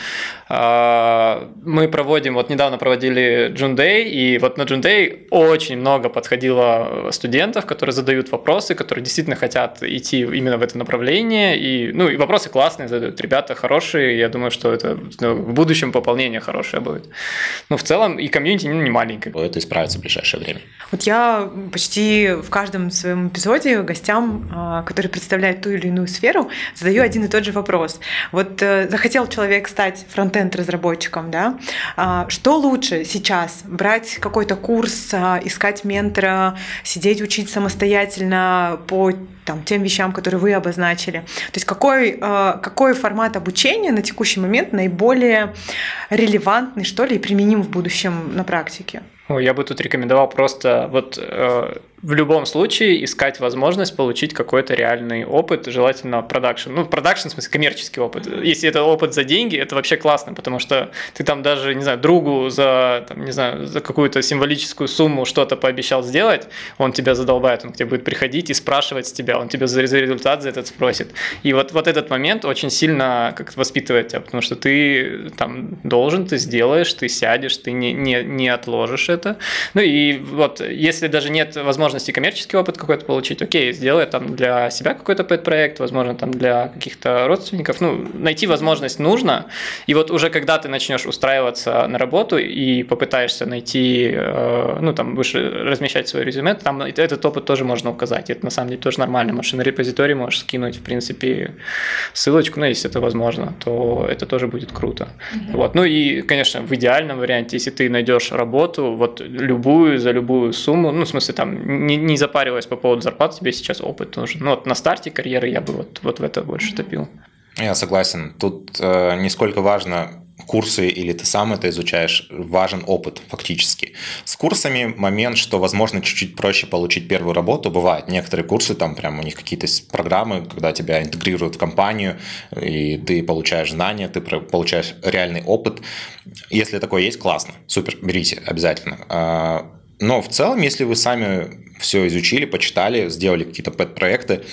C: Мы проводим, вот недавно проводили June Day, и вот на June Day очень много подходило студентов, которые задают вопросы, которые действительно хотят идти именно в это направление. И вопросы классные задают. Ребята хорошие. Я думаю, что это в будущем пополнение хорошее будет. В целом и комьюнити не маленькое.
D: Это исправится в ближайшее время.
B: Вот я почти в каждом своем эпизоде гостям, которые представляют ту или иную сферу, задаю один и тот же вопрос. Вот захотел человек стать фронтенд-разработчиком, да? Что лучше сейчас? Брать какой-то курс, искать ментора, сидеть учить самостоятельно по тем вещам, которые вы обозначили? То есть какой формат обучения на текущий момент наиболее релевантный, что ли, и применим в будущем на практике?
C: Я бы тут рекомендовал просто в любом случае искать возможность получить какой-то реальный опыт, желательно продакшн. Продакшн, в смысле, коммерческий опыт. Если это опыт за деньги, это вообще классно, потому что ты там даже, не знаю, другу за какую-то символическую сумму что-то пообещал сделать, он тебя задолбает, он к тебе будет приходить и спрашивать с тебя, он тебя за результат за этот спросит. И вот этот момент очень сильно как-то воспитывает тебя, потому что ты там должен, ты сделаешь, ты сядешь, ты не отложишь это. И вот если даже нет возможности коммерческий опыт какой-то получить, окей, сделай там для себя какой-то пэт-проект, возможно, там для каких-то родственников. Найти возможность нужно. И вот уже когда ты начнешь устраиваться на работу и попытаешься найти, будешь размещать свое резюме, там этот опыт тоже можно указать. Это на самом деле тоже нормально. Можешь на репозиторий можешь скинуть, в принципе, ссылочку, если это возможно, то это тоже будет круто. Вот. И, конечно, в идеальном варианте, если ты найдешь работу, вот любую, за любую сумму, в смысле, там, не запариваясь по поводу зарплаты, тебе сейчас опыт нужен. На старте карьеры я бы вот в это больше топил.
D: Я согласен. Тут не сколько важно, курсы или ты сам это изучаешь, важен опыт фактически. С курсами момент, что, возможно, чуть-чуть проще получить первую работу, бывает. Некоторые курсы, там прям у них какие-то программы, когда тебя интегрируют в компанию, и ты получаешь знания, ты получаешь реальный опыт. Если такое есть, классно, супер, берите обязательно. Но в целом, если вы сами все изучили, почитали, сделали какие-то пэт-проекты,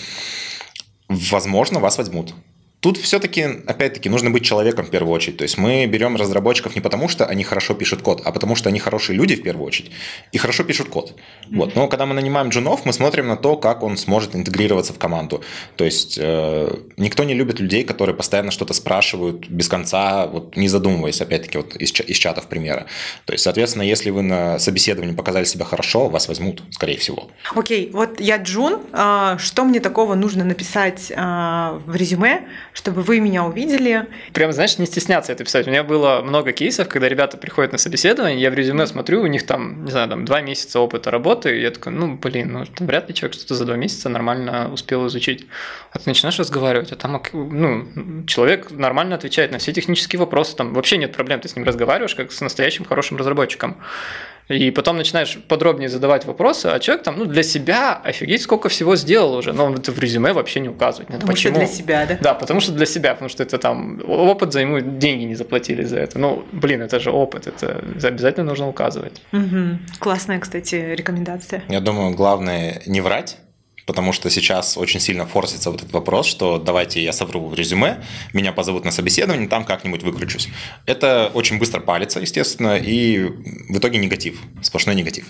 D: возможно, вас возьмут. Тут все-таки, опять-таки, нужно быть человеком в первую очередь. То есть мы берем разработчиков не потому, что они хорошо пишут код, а потому что они хорошие люди в первую очередь и хорошо пишут код. Вот. Но когда мы нанимаем джунов, мы смотрим на то, как он сможет интегрироваться в команду. То есть никто не любит людей, которые постоянно что-то спрашивают без конца, не задумываясь, опять-таки, из чатов примера. То есть, соответственно, если вы на собеседовании показали себя хорошо, вас возьмут, скорее всего.
B: Окей, вот я джун, что мне такого нужно написать в резюме, чтобы вы меня увидели?
C: Прям, знаешь, не стесняться это писать. У меня было много кейсов, когда ребята приходят на собеседование, я в резюме смотрю, у них там, не знаю, 2 месяца опыта работы, и я такой, вряд ли человек что-то за 2 месяца нормально успел изучить. А ты начинаешь разговаривать, а там, человек нормально отвечает на все технические вопросы, там вообще нет проблем, ты с ним разговариваешь, как с настоящим хорошим разработчиком. И потом начинаешь подробнее задавать вопросы, а человек там, для себя офигеть сколько всего сделал уже, но это в резюме вообще не указывать.
B: Потому что для себя, да?
C: Да, потому что для себя, потому что это там опыт, за ему деньги не заплатили за это. Это же опыт, это обязательно нужно указывать.
B: Классная, кстати, рекомендация.
D: Я думаю, главное не врать. Потому что сейчас очень сильно форсится этот вопрос, что давайте я совру в резюме, меня позовут на собеседование, там как-нибудь выкручусь. Это очень быстро палится, естественно, и в итоге негатив, сплошной негатив.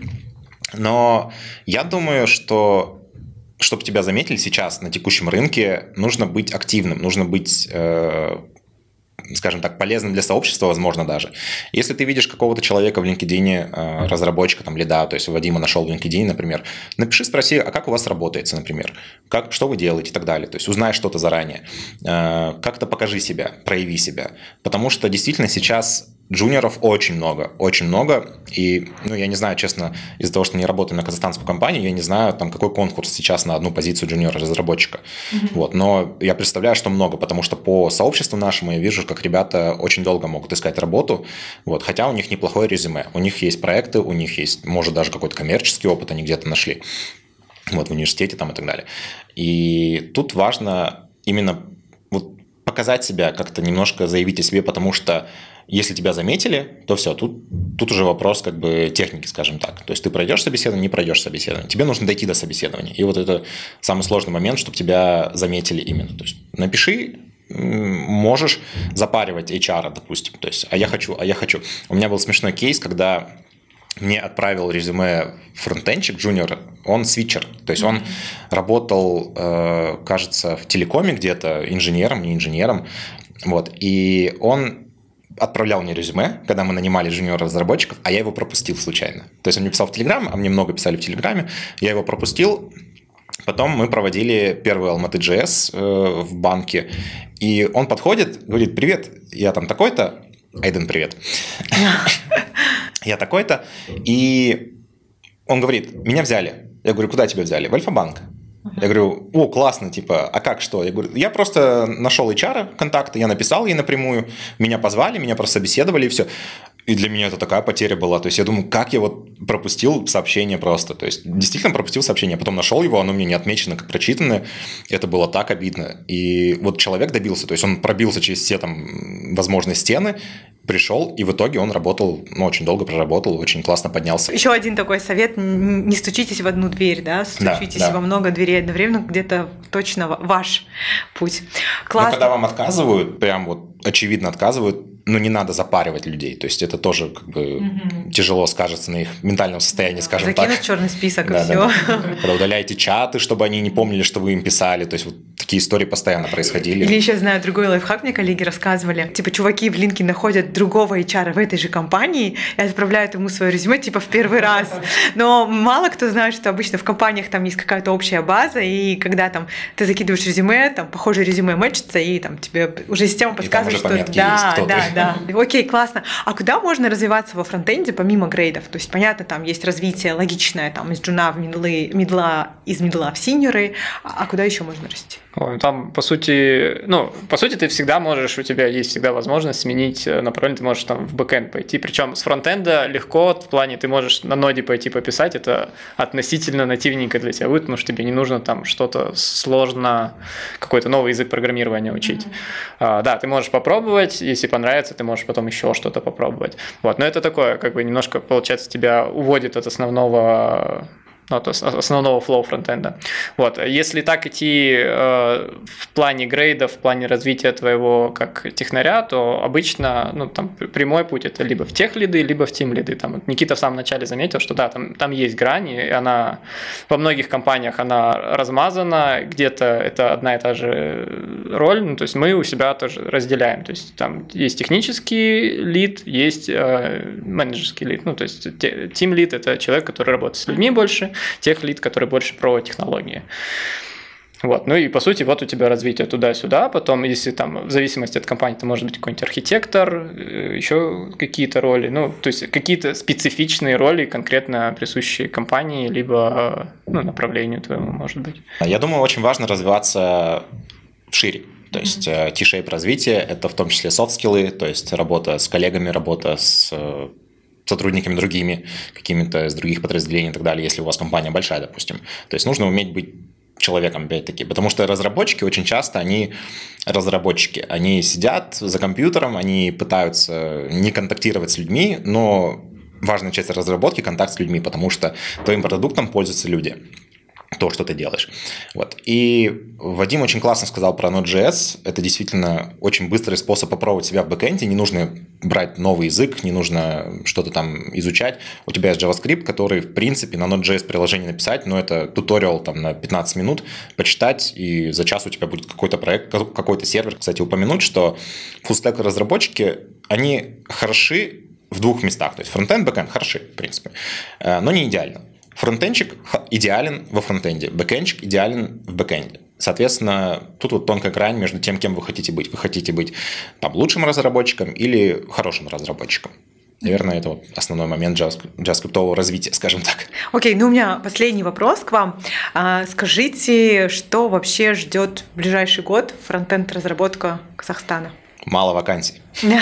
D: Но я думаю, что чтобы тебя заметили сейчас на текущем рынке, нужно быть активным, нужно быть скажем так, полезным для сообщества, возможно, даже. Если ты видишь какого-то человека в LinkedIn, разработчика, там, лида, то есть Вадима нашел в LinkedIn, например, напиши, спроси, а как у вас работается, например, что вы делаете и так далее. То есть узнай что-то заранее. Как-то покажи себя, прояви себя. Потому что действительно сейчас джуниоров очень много, и, я не знаю, честно, из-за того, что не работаю на казахстанскую компанию, я не знаю, там, какой конкурс сейчас на одну позицию джуниора-разработчика, но я представляю, что много, потому что по сообществу нашему я вижу, как ребята очень долго могут искать работу, хотя у них неплохое резюме, у них есть проекты, у них есть, может, даже какой-то коммерческий опыт они где-то нашли, в университете там и так далее. И тут важно именно показать себя, как-то немножко заявить о себе, потому что если тебя заметили, то все, тут уже вопрос как бы техники, скажем так. То есть ты пройдешь собеседование, не пройдешь собеседование. Тебе нужно дойти до собеседования. И вот это самый сложный момент, чтобы тебя заметили именно. То есть напиши, можешь запаривать HR, допустим. То есть, а я хочу. У меня был смешной кейс, когда мне отправил резюме фронтенчик, джуниор, он свитчер. То есть он работал, кажется, в телекоме где-то, не инженером. Вот. И он отправлял мне резюме, когда мы нанимали джуниор-разработчиков, а я его пропустил случайно. То есть он мне писал в Телеграм, а мне много писали в Телеграме. Я его пропустил. Потом мы проводили первый Almaty.js в банке. И он подходит, говорит: привет, я там такой-то. Айден, привет. Я такой-то. И он говорит: меня взяли. Я говорю: куда тебя взяли? В Альфа-банк. Я говорю: о, классно, типа, а как, что? Я говорю: я просто нашел HR контакты, я написал ей напрямую, меня позвали, меня прособеседовали, и все. И для меня это такая потеря была. То есть я думаю, как я вот пропустил сообщение просто. То есть действительно пропустил сообщение. Потом нашел его, оно мне не отмечено как прочитанное. Это было так обидно. И вот человек добился. То есть он пробился через все там возможные стены, пришел, и в итоге он работал, очень долго проработал, очень классно поднялся.
B: Еще один такой совет: не стучитесь в одну дверь, да, стучитесь во много дверей одновременно, где-то точно ваш путь. Классно.
D: Но когда вам отказывают, прям вот очевидно отказывают, не надо запаривать людей. То есть это тоже как бы тяжело скажется на их ментальном состоянии, скажем так.
B: Закинуть черный список, и все.
D: Когда удаляете чаты, чтобы они не помнили, что вы им писали. То есть вот такие истории постоянно происходили.
B: Или еще знаю другой лайфхак, мне коллеги рассказывали. Типа чуваки в LinkedIn находят другого HR в этой же компании и отправляют ему свое резюме типа в первый раз. Но мало кто знает, что обычно в компаниях там есть какая-то общая база, и когда там ты закидываешь резюме, там похожее резюме мэчится, и там тебе уже система подсказывает, что да. Окей, классно. А куда можно развиваться во фронтенде помимо грейдов? То есть, понятно, там есть развитие логичное там из джуна в из мидла в синьоры, а куда еще можно расти?
C: Там, по сути, ты всегда можешь, у тебя есть всегда возможность сменить направление, ты можешь там в бэкэнд пойти, причем с фронтенда легко, в плане ты можешь на ноде пойти пописать, это относительно нативненько для тебя будет, потому что тебе не нужно там что-то сложно, какой-то новый язык программирования учить. Да, ты можешь попробовать, если понравится, ты можешь потом еще что-то попробовать. Вот, но это такое, как бы немножко, получается, тебя уводит от основного флоу фронтенда. Вот. Если так идти в плане грейда, в плане развития твоего как технаря, то обычно там прямой путь — это либо в тех-лиды, либо в тим-лиды. Там, Никита в самом начале заметил, что да, там есть грань, и она во многих компаниях она размазана, где-то это одна и та же роль, то есть мы у себя тоже разделяем. То есть там есть технический лид, есть менеджерский лид. То есть тим-лид — это человек, который работает с людьми больше, тех-лид, который больше про технологии. Вот. И по сути, вот у тебя развитие туда-сюда. Потом, если там в зависимости от компании, это может быть какой-нибудь архитектор, еще какие-то роли, то есть какие-то специфичные роли, конкретно присущие компании, либо направлению твоему, может быть.
D: Я думаю, очень важно развиваться шире. То есть T-shape развитие – это в том числе софт-скиллы, то есть работа с коллегами, работа с сотрудниками другими, какими-то из других подразделений и так далее, если у вас компания большая, допустим. То есть нужно уметь быть человеком, опять-таки, потому что разработчики очень часто, они сидят за компьютером, они пытаются не контактировать с людьми, но важная часть разработки – контакт с людьми, потому что твоим продуктом пользуются люди. То, что ты делаешь. Вот. И Вадим очень классно сказал про Node.js. Это действительно очень быстрый способ попробовать себя в бэкэнде. Не нужно брать новый язык, не нужно что-то там изучать. У тебя есть JavaScript, который, в принципе, на Node.js приложение написать, но это туториал там на 15 минут, почитать, и за час у тебя будет какой-то проект, какой-то сервер. Кстати, упомянуть, что фуллстек разработчики, они хороши в двух местах. То есть фронтенд, бэкэнд хороши, в принципе, но не идеально. Фронтенчик идеален во фронтенде, бэкенчик идеален в бэкенде. Соответственно, тут вот тонкая грань между тем, кем вы хотите быть. Вы хотите быть там лучшим разработчиком или хорошим разработчиком. Наверное, это вот основной момент JavaScript развития, скажем так.
B: Окей, у меня последний вопрос к вам. Скажите, что вообще ждет в ближайший год фронтенд-разработка Казахстана?
D: Мало вакансий.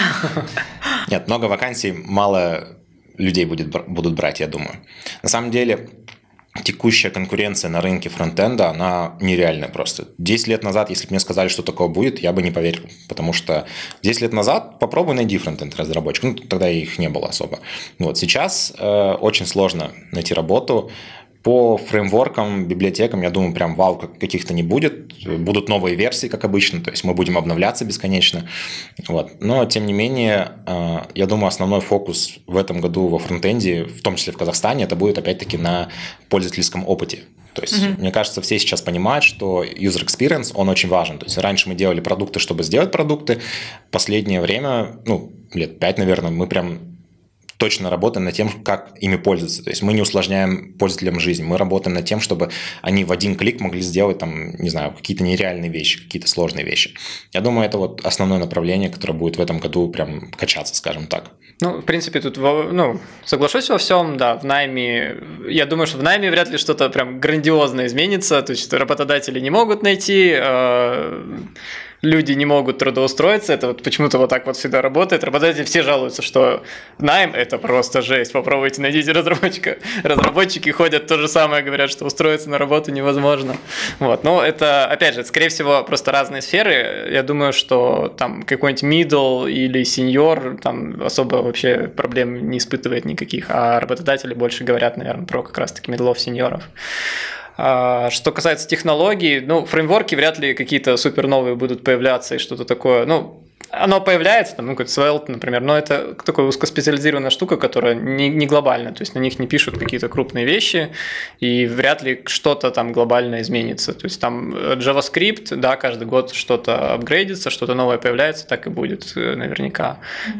D: Нет, много вакансий, мало людей будут брать, я думаю. На самом деле, текущая конкуренция на рынке фронтенда, она нереальная просто. 10 лет назад, если бы мне сказали, что такое будет, я бы не поверил. Потому что 10 лет назад попробуй найди фронтенд-разработчик. Ну, тогда их не было особо. Вот. Сейчас очень сложно найти работу. По фреймворкам, библиотекам, я думаю, прям вау каких-то не будет. Будут новые версии, как обычно, то есть мы будем обновляться бесконечно. Вот. Но, тем не менее, я думаю, основной фокус в этом году во фронтенде, в том числе в Казахстане, это будет опять-таки на пользовательском опыте. То есть, мне кажется, все сейчас понимают, что user experience, он очень важен. То есть раньше мы делали продукты, чтобы сделать продукты. Последнее время, лет 5, наверное, мы прям точно работаем над тем, как ими пользоваться. То есть мы не усложняем пользователям жизнь, мы работаем над тем, чтобы они в один клик могли сделать какие-то нереальные вещи, какие-то сложные вещи. Я думаю, это вот основное направление, которое будет в этом году прям качаться, скажем так.
C: В принципе, тут, соглашусь во всем, да, в найме, я думаю, что в найме вряд ли что-то прям грандиозно изменится, то есть работодатели не могут найти, люди не могут трудоустроиться, это вот почему-то вот так вот всегда работает. Работодатели все жалуются, что найм – это просто жесть. Попробуйте, найдите разработчика. Разработчики ходят то же самое, говорят, что устроиться на работу невозможно. Вот. Но это, опять же, скорее всего, просто разные сферы. Я думаю, что там какой-нибудь middle или senior там особо вообще проблем не испытывает никаких, а работодатели больше говорят, наверное, про как раз-таки мидлов, сеньоров. Что касается технологий, фреймворки вряд ли какие-то супер новые будут появляться и что-то такое. Оно появляется, какой-то Svelte, например, но это такая узкоспециализированная штука, которая не глобальная, то есть на них не пишут какие-то крупные вещи, и вряд ли что-то там глобально изменится. То есть там JavaScript, да, каждый год что-то апгрейдится, что-то новое появляется, так и будет наверняка.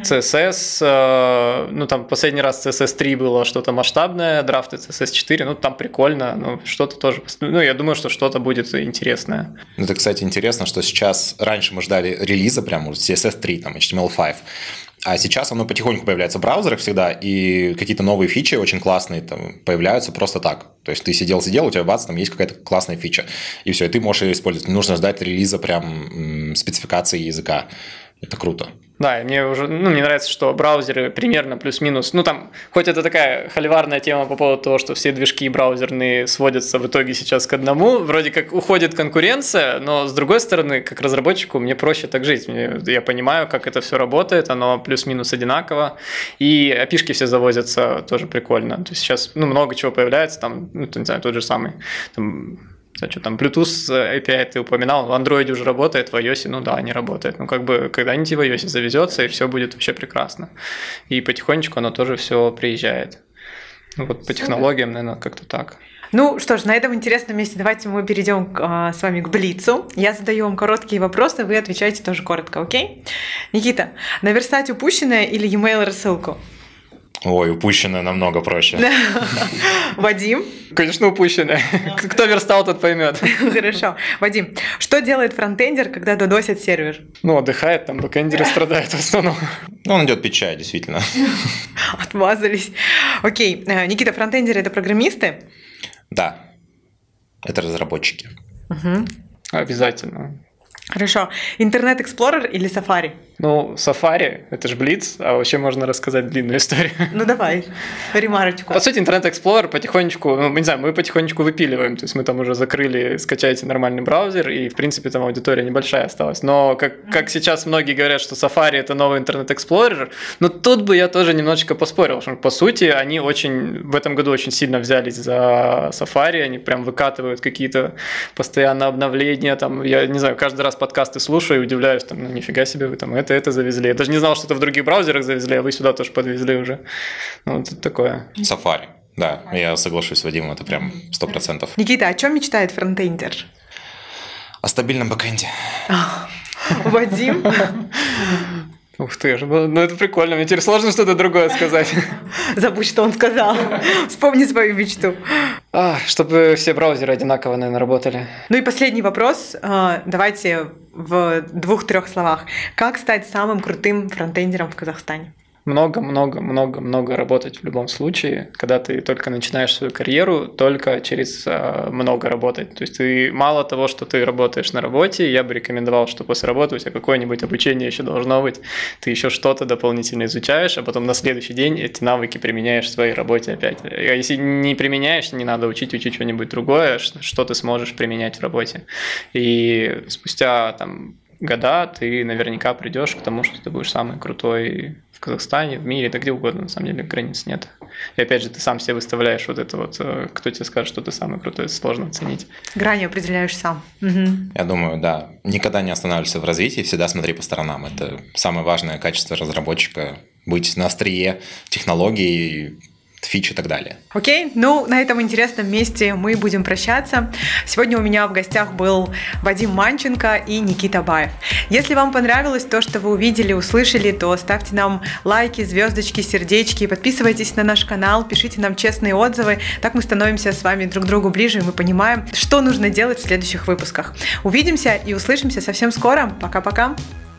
C: CSS, там последний раз CSS 3 было что-то масштабное, драфты CSS 4, там прикольно, что-то тоже, я думаю, что что-то будет интересное.
D: Это, кстати, интересно, что сейчас, раньше мы ждали релиза прямо CSS 3, HTML5. А сейчас оно потихоньку появляется в браузерах всегда, и какие-то новые фичи очень классные там появляются просто так. То есть ты сидел, у тебя бац, там есть какая-то классная фича, и все, и ты можешь ее использовать. Не нужно ждать релиза прям спецификации языка. Это круто.
C: Да, и мне уже, мне нравится, что браузеры примерно плюс-минус, хоть это такая холиварная тема по поводу того, что все движки браузерные сводятся в итоге сейчас к одному, вроде как уходит конкуренция, но с другой стороны, как разработчику, мне проще так жить, я понимаю, как это все работает, оно плюс-минус одинаково, и API-шки все завозятся, тоже прикольно, то есть сейчас, много чего появляется, не знаю, тот же самый, Bluetooth API ты упоминал, в Android уже работает, в iOS, не работает. Когда-нибудь и в iOS завезется, и все будет вообще прекрасно. И потихонечку оно тоже все приезжает. По технологиям, наверное, как-то так.
B: Что ж, на этом интересном месте давайте мы перейдем с вами к Блицу. Я задаю вам короткие вопросы, вы отвечаете тоже коротко, окей? Никита, наверстать упущенное или e-mail рассылку?
D: Ой, упущенное намного проще.
B: Вадим?
C: Конечно, упущенное. Кто верстал, тот поймет.
B: Хорошо. Вадим, что делает фронтендер, когда додосит сервер?
C: Отдыхает, там бэкэндеры страдают в основном.
D: Он идет пить чай, действительно.
B: Отмазались. Окей. Никита, фронтендеры – это программисты?
D: Да. Это разработчики.
C: Обязательно.
B: Хорошо. Интернет Explorer или Safari?
C: Safari – это же Blitz, а вообще можно рассказать длинную историю.
B: Давай, ремарочку.
C: По сути, Internet Explorer потихонечку, мы потихонечку выпиливаем, то есть мы там уже закрыли, скачайте нормальный браузер, и, в принципе, там аудитория небольшая осталась. Но как сейчас многие говорят, что Safari – это новый Internet Explorer, тут бы я тоже немножечко поспорил, что, по сути, они в этом году очень сильно взялись за Safari, они прям выкатывают какие-то постоянно обновления, я не знаю, каждый раз подкасты слушаю и удивляюсь, нифига себе, вы там это завезли. Я даже не знал, что это в других браузерах завезли, а вы сюда тоже подвезли уже. Это такое.
D: Safari, да, я соглашусь с Вадимом, это прям 100%.
B: Никита, о чем мечтает фронтендер?
D: О стабильном бэкэнде.
B: Вадим?
C: Ух ты, это прикольно, мне теперь сложно что-то другое сказать.
B: Забудь, что он сказал. Вспомни свою мечту.
C: Чтобы все браузеры одинаково, наверное, работали.
B: И последний вопрос. Давайте в 2-3 словах. Как стать самым крутым фронтендером в Казахстане?
C: много работать в любом случае. Когда ты только начинаешь свою карьеру, только через много работать. То есть ты мало того, что ты работаешь на работе, я бы рекомендовал, что после работы у тебя какое-нибудь обучение еще должно быть. Ты еще что-то дополнительно изучаешь, а потом на следующий день эти навыки применяешь в своей работе опять. А если не применяешь, не надо учить что-нибудь другое, что ты сможешь применять в работе. И спустя года ты наверняка придешь к тому, что ты будешь самый крутой в Казахстане, в мире, да где угодно, на самом деле границ нет. И опять же, ты сам себе выставляешь кто тебе скажет, что ты самый крутой, это сложно оценить.
B: Грани определяешь сам.
D: Я думаю, да. Никогда не останавливайся в развитии, всегда смотри по сторонам. Это самое важное качество разработчика – быть на острие технологий, фич и так далее.
B: Окей, на этом интересном месте мы будем прощаться. Сегодня у меня в гостях был Вадим Манченко и Никита Баев. Если вам понравилось то, что вы увидели, услышали, то ставьте нам лайки, звездочки, сердечки, подписывайтесь на наш канал, пишите нам честные отзывы. Так мы становимся с вами друг к другу ближе, и мы понимаем, что нужно делать в следующих выпусках. Увидимся и услышимся совсем скоро. Пока-пока!